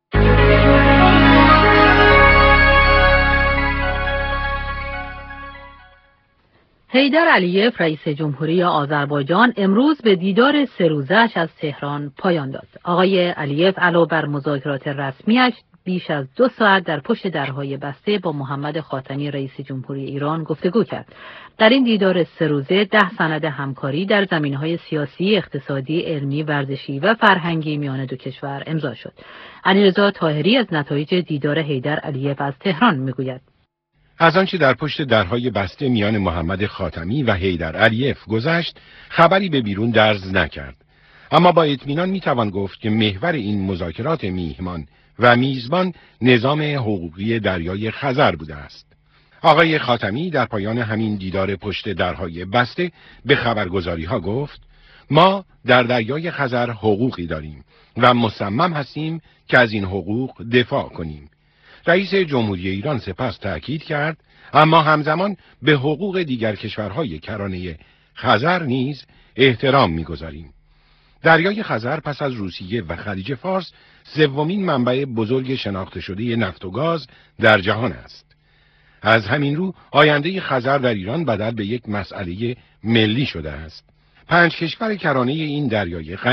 [SPEAKER 2] حیدر علیف رئیس جمهوری آذربایجان امروز به دیدار سه روزه‌اش از تهران پایان داد. آقای علیف علاوه بر مذاکرات رسمیش بیش از دو ساعت در پشت درهای بسته با محمد خاتمی رئیس جمهوری ایران گفتگو کرد. در این دیدار سه روزه ده سند همکاری در زمینه‌های سیاسی، اقتصادی، علمی، ورزشی و فرهنگی میان دو کشور امضا شد. علیرضا طاهری از نتایج دیدار حیدر علیف از تهران میگوید.
[SPEAKER 12] از آنچه در پشت درهای بسته میان محمد خاتمی و حیدر علیف گذشت، خبری به بیرون درز نکرد. اما با اطمینان میتوان گفت که محور این مذاکرات میهمان و میزبان نظام حقوقی دریای خزر بوده است. آقای خاتمی در پایان همین دیدار پشت درهای بسته به خبرگزاری ها گفت ما در دریای خزر حقوقی داریم و مصمم هستیم که از این حقوق دفاع کنیم. رئیس جمهوری ایران سپس تأکید کرد اما همزمان به حقوق دیگر کشورهای کرانه خزر نیز احترام می‌گذاریم. دریای خزر پس از روسیه و خلیج فارس سومین منبع بزرگ شناخته شده نفت و گاز در جهان است. از همین رو آینده خزر در ایران بدل به یک مسئله ملی شده است. پنج کشور کرانه این دریای غنی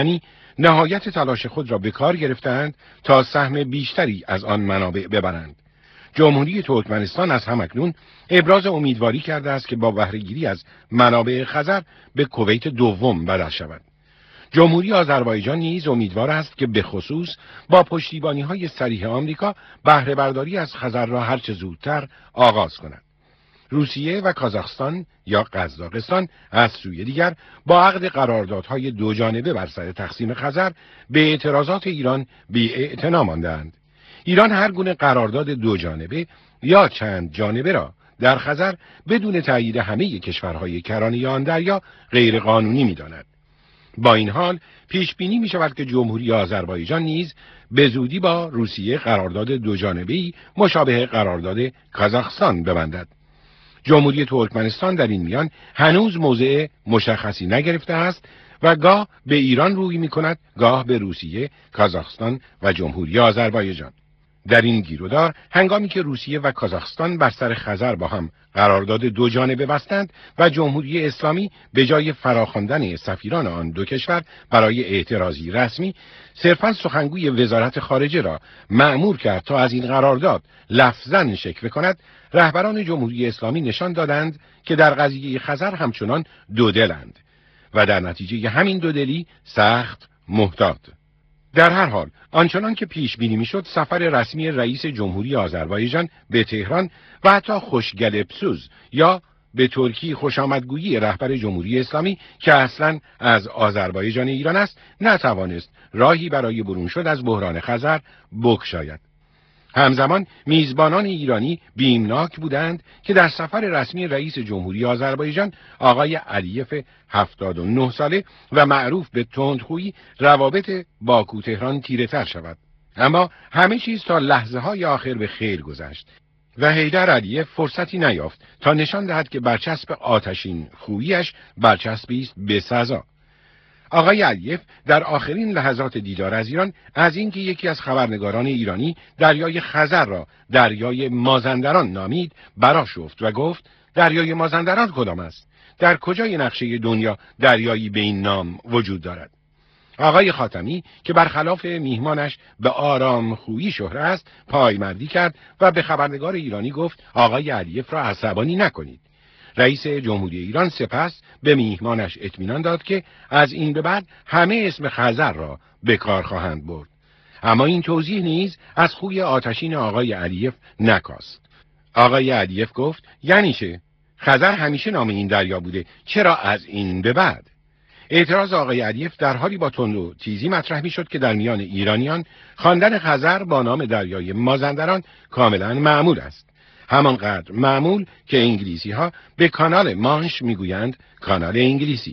[SPEAKER 12] نهایت تلاش خود را به کار گرفتند تا سهم بیشتری از آن منابع ببرند. جمهوری ترکمنستان از همکنون ابراز امیدواری کرده است که با بهره‌گیری از منابع خزر به کویت دوم بدل شود. جمهوری آذربایجان نیز امیدوار است که به خصوص با پشتیبانی‌های صریح آمریکا بهره برداری از خزر را هرچه زودتر آغاز کند. روسیه و کازاخستان یا قزاقستان از سوی دیگر با عقد قراردادهای دو جانبه بر سر تقسیم خزر به اعتراضات ایران بی‌اعتنا مانده‌اند. ایران هر گونه قرارداد دو جانبه یا چند جانبه را در خزر بدون تایید همه کشورهای کرانه آن دریا غیر قانونی می‌داند. با این حال پیش بینی می شود که جمهوری آذربایجان نیز به زودی با روسیه قرارداد دو جانبه‌ای مشابه قرارداد کازاخستان ببندد. جمهوری ترکمنستان در این میان هنوز موضع مشخصی نگرفته است و گاه به ایران روی می کند، گاه به روسیه، کازاخستان و جمهوری آذربایجان. در این گیرودار هنگامی که روسیه و کازاخستان بر سر خزر با هم قرارداد دو جانبه بستند و جمهوری اسلامی به جای فراخواندن سفیران آن دو کشور برای اعتراضی رسمی صرفاً سخنگوی وزارت خارجه را مأمور کرد تا از این قرارداد لفظاً شکوه کند، رهبران جمهوری اسلامی نشان دادند که در قضیه خزر همچنان دودلند و در نتیجه همین دودلی سخت محتاط. در هر حال آنچنان که پیش بینی میشد سفر رسمی رئیس جمهوری آذربایجان به تهران و حتی خوشگلپسوز یا به ترکی خوشامدگویی رهبر جمهوری اسلامی که اصلاً از آذربایجان ایران است نتوانست راهی برای برون شد از بحران خزر بگشاید. همزمان میزبانان ایرانی بیمناک بودند که در سفر رسمی رئیس جمهوری آذربایجان آقای علیف هفتاد و نه ساله و معروف به تندخویی روابط باکو تهران تیره تر شود. اما همه چیز تا لحظه های آخر به خیر گذشت و حیدر علیف فرصتی نیافت تا نشان دهد که برچسب آتشین خوییش برچسبی است به سزا. آقای علیف در آخرین لحظات دیدار از ایران از اینکه یکی از خبرنگاران ایرانی دریای خزر را دریای مازندران نامید برآشفت و گفت دریای مازندران کدام است؟ در کجای نقشه دنیا دریایی به این نام وجود دارد؟ آقای خاتمی که برخلاف میهمانش به آرام خویی شهره است پایمردی کرد و به خبرنگار ایرانی گفت آقای علیف را عصبانی نکنید. رئیس جمهوری ایران سپس به میهمانش اطمینان داد که از این به بعد همه اسم خزر را به کار خواهند برد. اما این توضیح نیز از خوی آتشین آقای علیف نکاست. آقای علیف گفت یعنی چه؟ خزر همیشه نام این دریا بوده، چرا از این به بعد؟ اعتراض آقای علیف در حالی با تند و تیزی مطرح می شد که در میان ایرانیان خواندن خزر با نام دریای مازندران کاملا معمول است. همانقدر معمول که انگلیسی ها به کانال مانش میگویند کانال انگلیسی.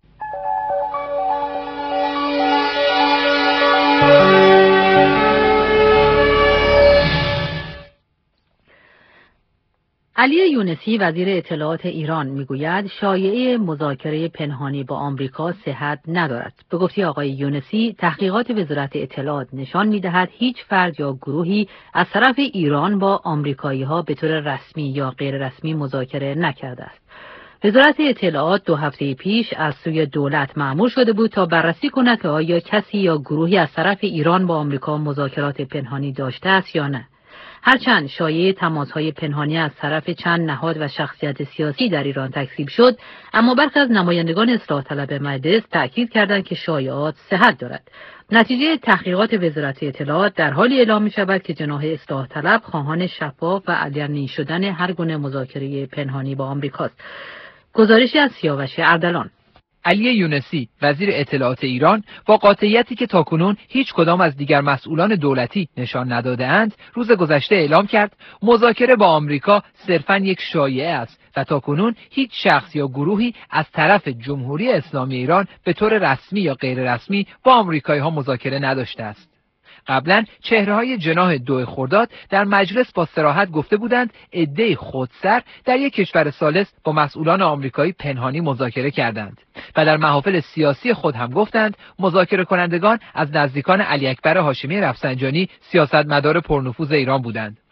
[SPEAKER 2] علی یونسی وزیر اطلاعات ایران میگوید شایعه مذاکره پنهانی با آمریکا صحت ندارد. به گفته آقای یونسی تحقیقات وزارت اطلاعات نشان میدهد هیچ فرد یا گروهی از طرف ایران با آمریکایی ها به طور رسمی یا غیر رسمی مذاکره نکرده است. وزارت اطلاعات دو هفته پیش از سوی دولت مأمور شده بود تا بررسی کند که آیا کسی یا گروهی از طرف ایران با آمریکا مذاکرات پنهانی داشته است یا نه. هرچند شایعه تماس‌های پنهانی از طرف چند نهاد و شخصیت سیاسی در ایران تکذیب شد، اما برخی از نمایندگان اصلاح طلب مجلس تأکید کردند که شایعات صحت دارد. نتیجه تحقیقات وزارت اطلاعات در حالی اعلام می‌شود که جناح اصلاح طلب خواهان شفاف و علنی شدن هر گونه مذاکره پنهانی با آمریکاست. گزارشی از سیاوش اردلان.
[SPEAKER 8] علی یونسی وزیر اطلاعات ایران با قاطعیتی که تاکنون هیچ کدام از دیگر مسئولان دولتی نشان نداده‌اند روز گذشته اعلام کرد مذاکره با آمریکا صرفاً یک شایعه است و تاکنون هیچ شخص یا گروهی از طرف جمهوری اسلامی ایران به طور رسمی یا غیر رسمی با آمریکایی‌ها مذاکره نداشته است. قبلا چهره‌های جناح دو خرداد در مجلس با صراحت گفته بودند عده خودسر در یک کشور ثالث با مسئولان آمریکایی پنهانی مذاکره کردند و در محافل سیاسی خود هم گفتند مذاکره کنندگان از نزدیکان علی اکبر هاشمی رفسنجانی سیاستمدار پرنفوذ ایران بودند.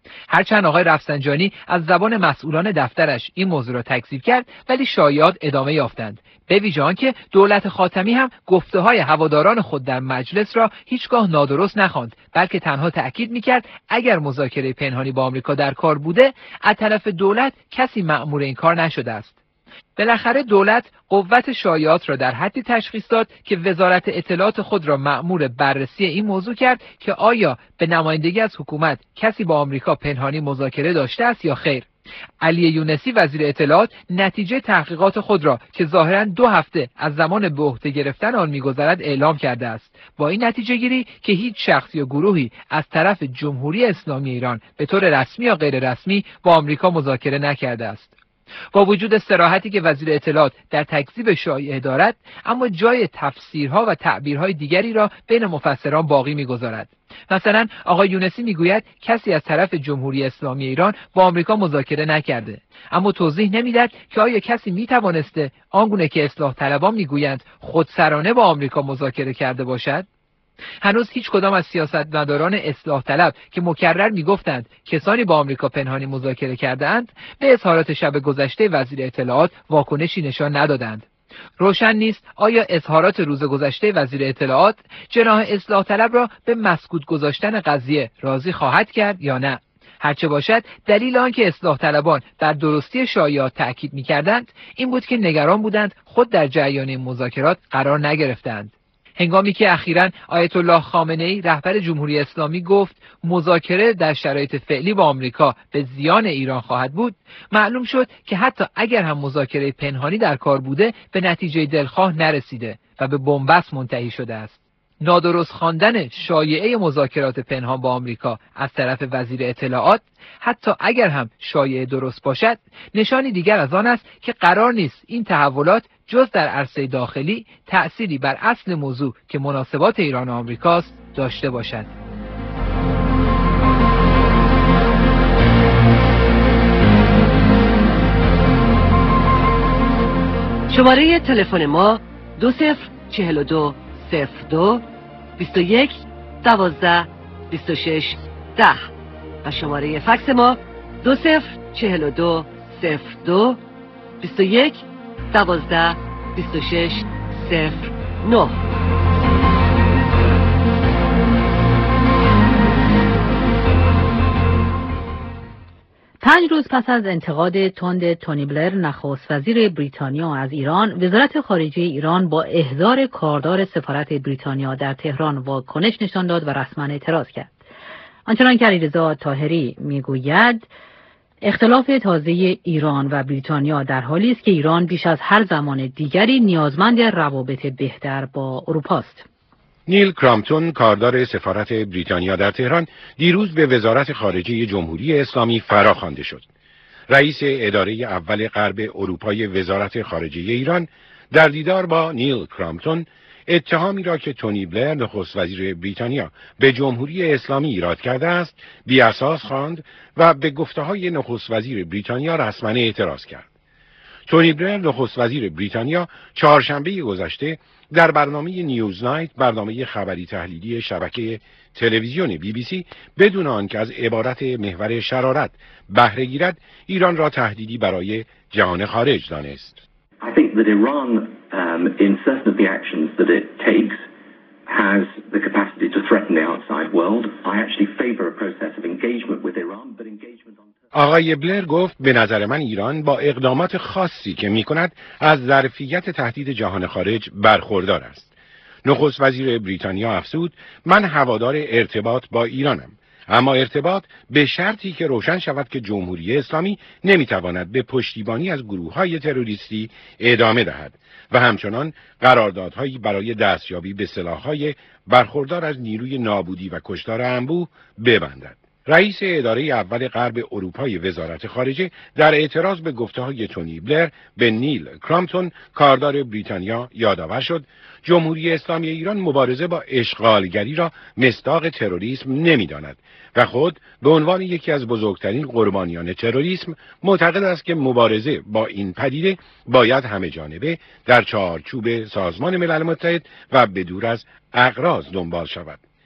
[SPEAKER 8] هرچند آقای رفسنجانی از زبان مسئولان دفترش این موضوع را تکذیب کرد، ولی شایعات ادامه یافتند. به ویژه آنکه دولت خاتمی هم گفته‌های هواداران خود در مجلس را هیچگاه نادرست نخواند، بلکه تنها تأکید می‌کرد اگر مذاکره پنهانی با آمریکا در کار بوده، از طرف دولت کسی مأمور این کار نشده است. بالاخره دولت قوت شایعات را در حدی تشخیص داد که وزارت اطلاعات خود را مأمور بررسی این موضوع کرد که آیا به نمایندگی از حکومت کسی با آمریکا پنهانی مذاکره داشته است یا خیر. علی یونسی وزیر اطلاعات نتیجه تحقیقات خود را که ظاهراً دو هفته از زمان به عهده گرفتن آن می‌گذرد اعلام کرده است. با این نتیجه گیری که هیچ شخصی یا گروهی از طرف جمهوری اسلامی ایران به طور رسمی یا غیر رسمی با آمریکا مذاکره نکرده است. با وجود صراحتی که وزیر اطلاعات در تکذیب شایعه دارد، اما جای تفسیرها و تعبیرهای دیگری را بین مفسران باقی می‌گذارد. مثلا آقای یونسی میگوید کسی از طرف جمهوری اسلامی ایران با آمریکا مذاکره نکرده، اما توضیح نمیدهد که آیا کسی میتوانسته آنگونه که اصلاح طلبان میگویند خودسرانه با آمریکا مذاکره کرده باشد؟ هنوز هیچ کدام از سیاستمداران اصلاح طلب که مکرر میگفتند کسانی با آمریکا پنهانی مذاکره کرده اند، به اظهارات شب گذشته وزیر اطلاعات واکنشی نشان ندادند. روشن نیست آیا اظهارات روز گذشته وزیر اطلاعات جناح اصلاح طلب را به مسکوت گذاشتن قضیه راضی خواهد کرد یا نه. هرچه باشد، دلیل آنکه اصلاح طلبان بر درستی شایعات تأکید می‌کردند این بود که نگران بودند خود در جریان این مذاکرات قرار نگرفتند. هنگامی که اخیراً آیت الله خامنه‌ای رهبر جمهوری اسلامی گفت مذاکره در شرایط فعلی با آمریکا به زیان ایران خواهد بود، معلوم شد که حتی اگر هم مذاکره پنهانی در کار بوده، به نتیجه دلخواه نرسیده و به بنبست منتهی شده است. نادرست خواندن شایعه مذاکرات پنهان با آمریکا از طرف وزیر اطلاعات، حتی اگر هم شایعه درست باشد، نشانی دیگر از آن است که قرار نیست این تحولات جز در عرصه داخلی تأثیری بر اصل موضوع که مناسبات ایران و آمریکاست داشته باشد.
[SPEAKER 13] شماره تلفن ما دو صفر چهل و دو صفر دو بیست و یک دوازده بیست و شش ده و شماره فکس ما دو صفر چهل و دو صفر دو بیست و یک دوازده بیست و شش صفر نه.
[SPEAKER 2] پنج روز پس از انتقاد تند تونی بلر نخست وزیر بریتانیا از ایران، وزارت خارجه ایران با احضار کاردار سفارت بریتانیا در تهران واکنش نشان داد و رسما اعتراض کرد. آنچنان که علیرضا طاهری میگوید، اختلاف تازه ایران و بریتانیا در حالی است که ایران بیش از هر زمان دیگری نیازمند روابط بهتر با اروپا است.
[SPEAKER 12] نیل کرامپتون، کاردار سفارت بریتانیا در تهران، دیروز به وزارت خارجه جمهوری اسلامی فراخوانده شد. رئیس اداره اول غرب اروپای وزارت خارجه ایران در دیدار با نیل کرامپتون اتهامی را که تونی بلر نخست وزیر بریتانیا به جمهوری اسلامی ایراد کرده است بی اساس خواند و به گفته‌های نخست وزیر بریتانیا رسما اعتراض کرد. تونی بلر نخست وزیر بریتانیا چهارشنبه گذشته در برنامه نیوز نایت، برنامه خبری تحلیلی شبکه تلویزیون بی بی سی، بدون آنکه از عبارت محور شرارت بهره گیرد، ایران را تهدیدی برای جهان خارج دانست.
[SPEAKER 14] I think that Iran, um, in certain of the actions that it takes, has the capacity to threaten the outside world. I actually favor a process of engagement with Iran, but engagement on...
[SPEAKER 12] آقای بلر گفت به نظر من ایران با اقدامات خاصی که می کند از ظرفیت تهدید جهان خارج برخوردار است. نخست وزیر بریتانیا افزود من هوادار ارتباط با ایرانم، اما ارتباط به شرطی که روشن شود که جمهوری اسلامی نمیتواند به پشتیبانی از گروه‌های تروریستی ادامه دهد و همچنان قراردادهایی برای دستیابی به سلاح‌های برخوردار از نیروی نابودی و کشتار انبوه ببندد. رئیس اداره اول غرب اروپای وزارت خارجه در اعتراض به گفته‌های تونی بلر به نیل کرامپتون، کاردار بریتانیا، یادآور شد جمهوری اسلامی ایران مبارزه با اشغالگری را مصداق تروریسم نمی‌داند و خود به عنوان یکی از بزرگترین قربانیان تروریسم معتقد است که مبارزه با این پدیده باید همه جانبه در چارچوب سازمان ملل متحد و بدور از اغراض دنبال شود.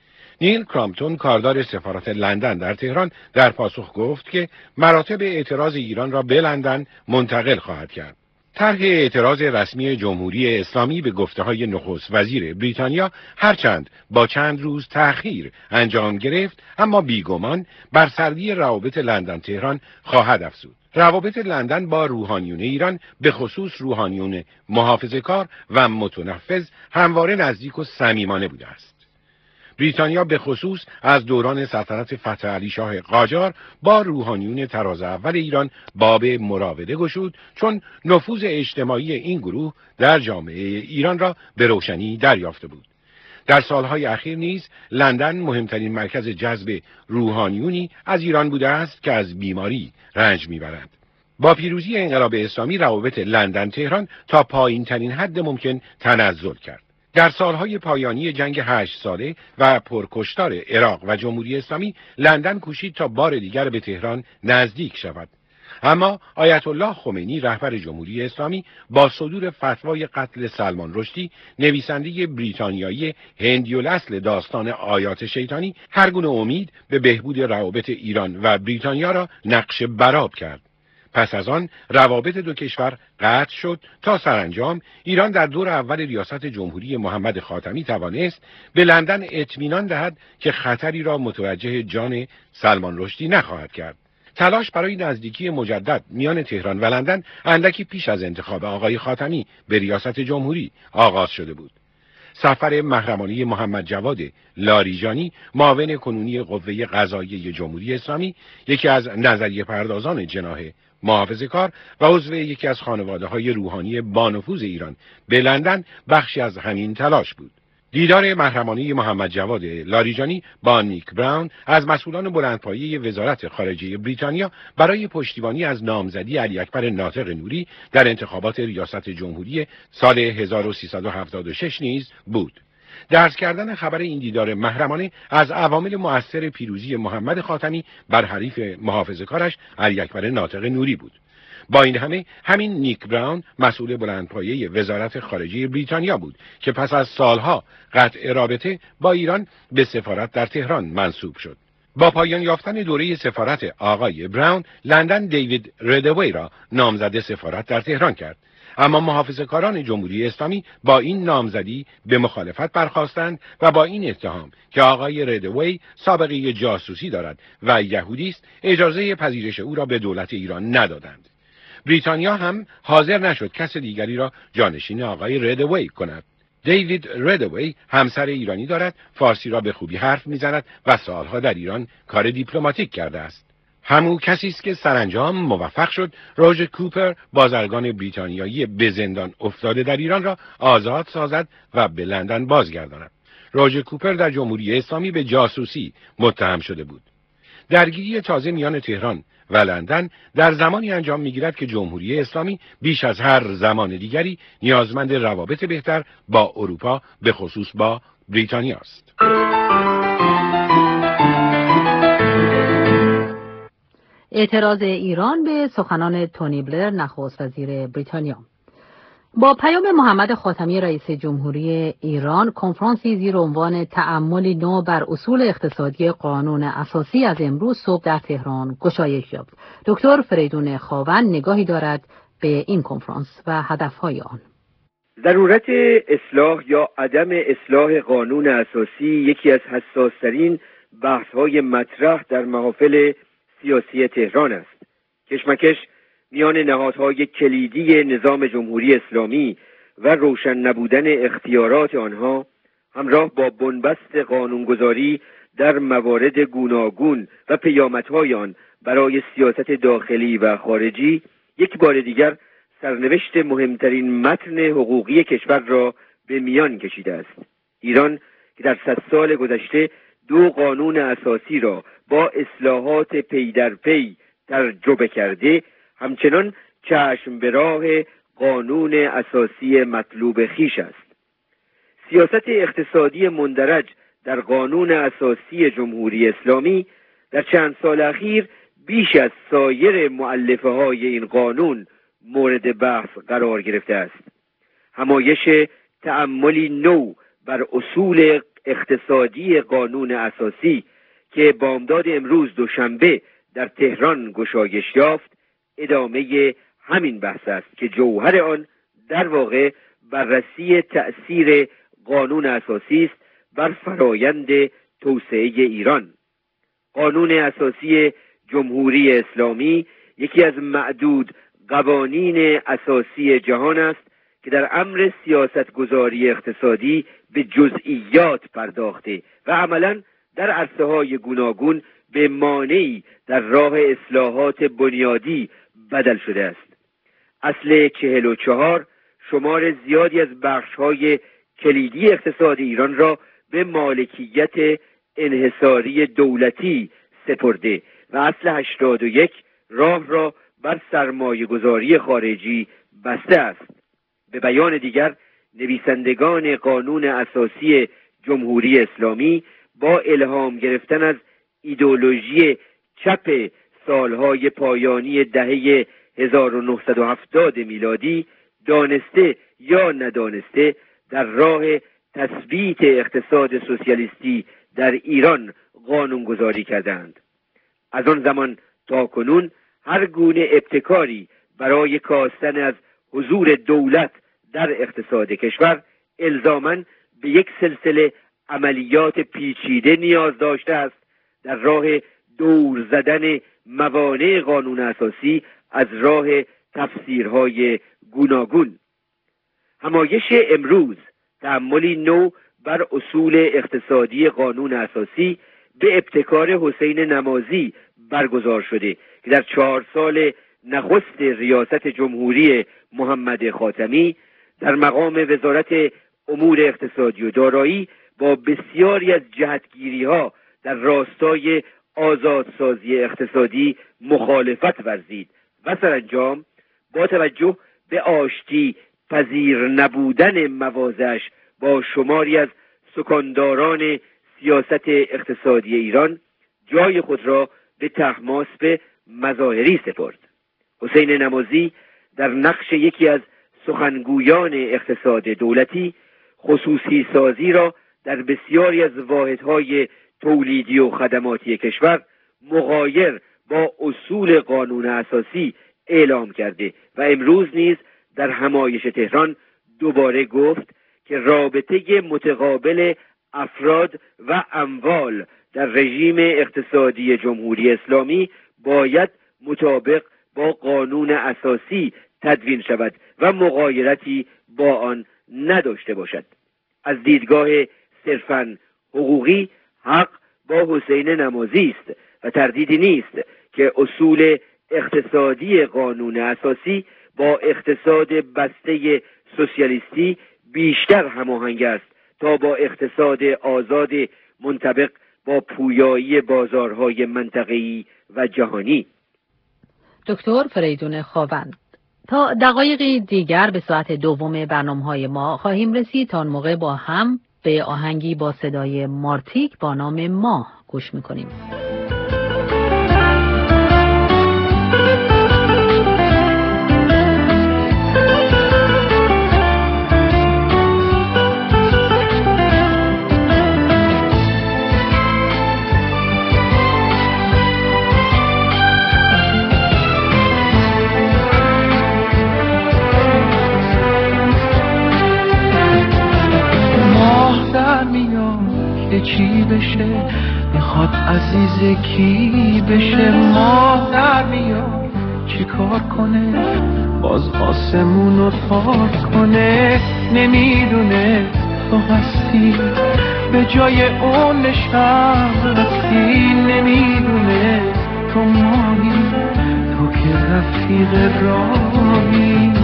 [SPEAKER 12] نیل کرامپتون کاردار سفارت لندن در تهران در پاسخ گفت که مراتب اعتراض ایران را به لندن منتقل خواهد کرد. طرح اعتراض رسمی جمهوری اسلامی به گفته‌های نخست وزیر بریتانیا هرچند با چند روز تأخیر انجام گرفت، اما بیگمان بر سردی روابط لندن تهران خواهد افزود. روابط لندن با روحانیون ایران، به خصوص روحانیون محافظه‌کار و متنفذ، همواره نزدیک و صمیمانه بوده است. بریتانیا به خصوص از دوران سلطنت فتح علی شاه قاجار با روحانیون طراز اول ایران باب مراوده گشود، چون نفوذ اجتماعی این گروه در جامعه ایران را به روشنی دریافته بود. در سالهای اخیر نیز لندن مهمترین مرکز جذب روحانیونی از ایران بوده است که از بیماری رنج میبرند. با پیروزی انقلاب اسلامی روابط لندن تهران تا پایین ترین حد ممکن تنزل کرد. در سالهای پایانی جنگ هشت ساله و پرکشتار عراق و جمهوری اسلامی، لندن کوشید تا بار دیگر به تهران نزدیک شود. اما آیت الله خمینی رهبر جمهوری اسلامی با صدور فتوای قتل سلمان رشدی، نویسنده بریتانیایی هندی‌الاصل داستان آیات شیطانی، هر گونه امید به بهبود روابط ایران و بریتانیا را نقش برآب کرد. پس از آن روابط دو کشور قطع شد تا سرانجام ایران در دور اول ریاست جمهوری محمد خاتمی توانست به لندن اطمینان دهد که خطری را متوجه جان سلمان رشدی نخواهد کرد. تلاش برای نزدیکی مجدد میان تهران و لندن اندکی پیش از انتخاب آقای خاتمی به ریاست جمهوری آغاز شده بود. سفر محرمانه محمد جواد لاریجانی، معاون کنونی قوه قضاییه جمهوری اسلامی، یکی از نظریه پردازان جناح محافظه‌کار و عضو یکی از خانواده‌های روحانی بانفوذ ایران به لندن، بخشی از همین تلاش بود. دیدار محرمانه محمد جواد لاریجانی با نیک براون از مسئولان بلندپایه وزارت خارجه بریتانیا برای پشتیبانی از نامزدی علی اکبر ناطق نوری در انتخابات ریاست جمهوری سال هزار و سیصد و هفتاد و شش نیز بود. درس کردن خبر این دیدار محرمانه از عوامل مؤثر پیروزی محمد خاتمی بر حریف محافظه‌کارش علی اکبر ناطق نوری بود. با این همه همین نیک براون مسئول بلندپایه وزارت خارجه بریتانیا بود که پس از سالها قطع رابطه با ایران به سفارت در تهران منصوب شد. با پایان یافتن دوره سفارت آقای براون، لندن دیوید ردوی را نامزد سفارت در تهران کرد. اما محافظه‌کاران جمهوری اسلامی با این نامزدی به مخالفت برخاستند و با این اتهام که آقای ردوی سابقه جاسوسی دارد و یهودی است، اجازه پذیرش او را به دولت ایران ندادند. بریتانیا هم حاضر نشد کس دیگری را جانشین آقای ردوی کند. دیوید ردوی همسر ایرانی دارد، فارسی را به خوبی حرف میزند و سالها در ایران کار دیپلماتیک کرده است. همون کسی است که سرانجام موفق شد روژر کوپر، بازرگان بریتانیایی به زندان افتاده در ایران، را آزاد سازد و به لندن بازگرداند. روژر کوپر در جمهوری اسلامی به جاسوسی متهم شده بود. درگیری تازه میان تهران و لندن در زمانی انجام میگیرد که جمهوری اسلامی بیش از هر زمان دیگری نیازمند روابط بهتر با اروپا، به خصوص با بریتانیا است.
[SPEAKER 2] اعتراض ایران به سخنان تونی بلر، نخست وزیر بریتانیا. با پیام محمد خاتمی رئیس جمهوری ایران، کنفرانسی زیر عنوان تأملی نو بر اصول اقتصادی قانون اساسی از امروز صبح در تهران گشایش یافت. دکتر فریدون خاون نگاهی دارد به این کنفرانس و هدفهای آن.
[SPEAKER 15] ضرورت اصلاح یا عدم اصلاح قانون اساسی یکی از حساس‌ترین بحث‌های مطرح در محافل سیاسی تهران است. کشمکش میان نهادهای کلیدی نظام جمهوری اسلامی و روشن نبودن اختیارات آنها همراه با بنبست قانونگذاری در موارد گوناگون و پیامدهای آن برای سیاست داخلی و خارجی یک بار دیگر سرنوشت مهمترین متن حقوقی کشور را به میان کشیده است. ایران که در صد سال گذشته دو قانون اساسی را با اصلاحات پی در پی تجربه کرده، همچنان چشم به راه قانون اساسی مطلوب خیش است. سیاست اقتصادی مندرج در قانون اساسی جمهوری اسلامی در چند سال اخیر بیش از سایر مؤلفه های این قانون مورد بحث قرار گرفته است. همایش تأملی نو بر اصول اقتصادی قانون اساسی که بامداد امروز دوشنبه در تهران گشایش یافت ادامه همین بحث است که جوهر آن در واقع بررسی تأثیر قانون اساسی است بر فرایند توسعه ایران. قانون اساسی جمهوری اسلامی یکی از معدود قوانین اساسی جهان است که در امر سیاستگذاری اقتصادی به جزئیات پرداخته و عملاً در عرصه‌های گوناگون به مانعی در راه اصلاحات بنیادی بدل شده است. اصل چهل و چهار شمار زیادی از بخش‌های کلیدی اقتصاد ایران را به مالکیت انحصاری دولتی سپرده و اصل هشتاد و یک راه را بر سرمایه گذاری خارجی بسته است. به بیان دیگر نویسندگان قانون اساسی جمهوری اسلامی با الهام گرفتن از ایدئولوژی چپ سالهای پایانی دهه هزار و نهصد و هفتاد میلادی دانسته یا ندانسته در راه تثبیت اقتصاد سوسیالیستی در ایران قانونگذاری کردند. از آن زمان تا کنون هر گونه ابتکاری برای کاستن از حضور دولت در اقتصاد کشور الزاماً به یک سلسله عملیات پیچیده نیاز داشته است در راه دور زدن موانع قانون اساسی از راه تفسیرهای گوناگون. همایش امروز تأملی نو بر اصول اقتصادی قانون اساسی به ابتکار حسین نمازی برگزار شده که در چهار سال نخست ریاست جمهوری محمد خاتمی در مقام وزارت امور اقتصادی و دارایی با بسیاری از جهتگیری‌ها در راستای آزادسازی اقتصادی مخالفت ورزید و سرانجام با توجه به آشتی پذیر نبودن مواضعش با شماری از سکانداران سیاست اقتصادی ایران جای خود را به طهماسب مظاهری سپرد. حسین نمازی در نقش یکی از سخنگویان اقتصاد دولتی خصوصی سازی را در بسیاری از واحدهای تولیدی و خدماتی کشور مغایر با اصول قانون اساسی اعلام کرده و امروز نیز در همایش تهران دوباره گفت که رابطه متقابل افراد و اموال در رژیم اقتصادی جمهوری اسلامی باید مطابق با قانون اساسی تدوین شود و مغایرتی با آن نداشته باشد. از دیدگاه صرفاً حقوقی حق با حسین نمازی است و تردیدی نیست که اصول اقتصادی قانون اساسی با اقتصاد بسته سوسیالیستی بیشتر هماهنگ است تا با اقتصاد آزاد منطبق با پویایی بازارهای منطقه‌ای و جهانی.
[SPEAKER 2] دکتر فریدون خاوند، تا دقایقی دیگر به ساعت دوم برنامه‌های ما خواهیم رسید. تا آن موقع با هم به آهنگی با صدای مارتیک با نام ماه گوش می‌کنیم.
[SPEAKER 16] چی بشه میخواد عزیز کی بشه، ماه در میاد چی کار کنه باز آسمون رو پاک کنه، نمیدونه تو هستی به جای اون نشستی، نمیدونه تو ماهی تو که رفیق راهی.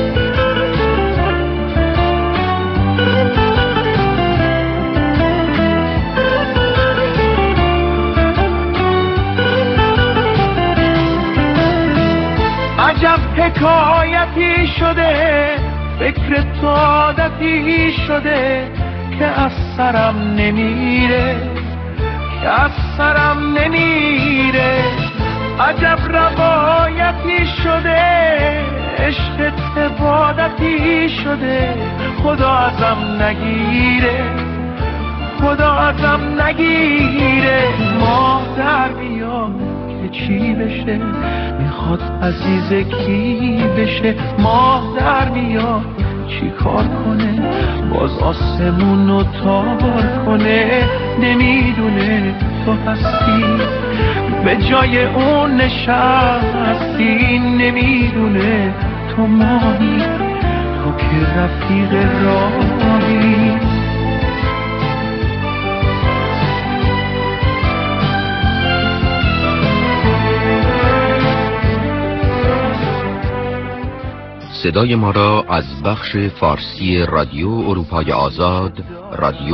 [SPEAKER 16] عجب حکایتی شده فکر تو عادتی شده که از سرم نمیره، که از سرم نمیره. عجب روایتی شده عشق عبادتی شده خدا ازم نگیره، خدا ازم نگیره. ماه در میاد که چی بشه، میخواد عزیز کی بشه. ماه در میاد چی کار کنه، باز آسمون رو تار کنه. نمیدونه تو هستی به جای اون نشستی، نمیدونه تو ماهی، تو که رفیق راهی.
[SPEAKER 1] صدای ما را از بخش فارسی رادیو اروپای آزاد، رادیو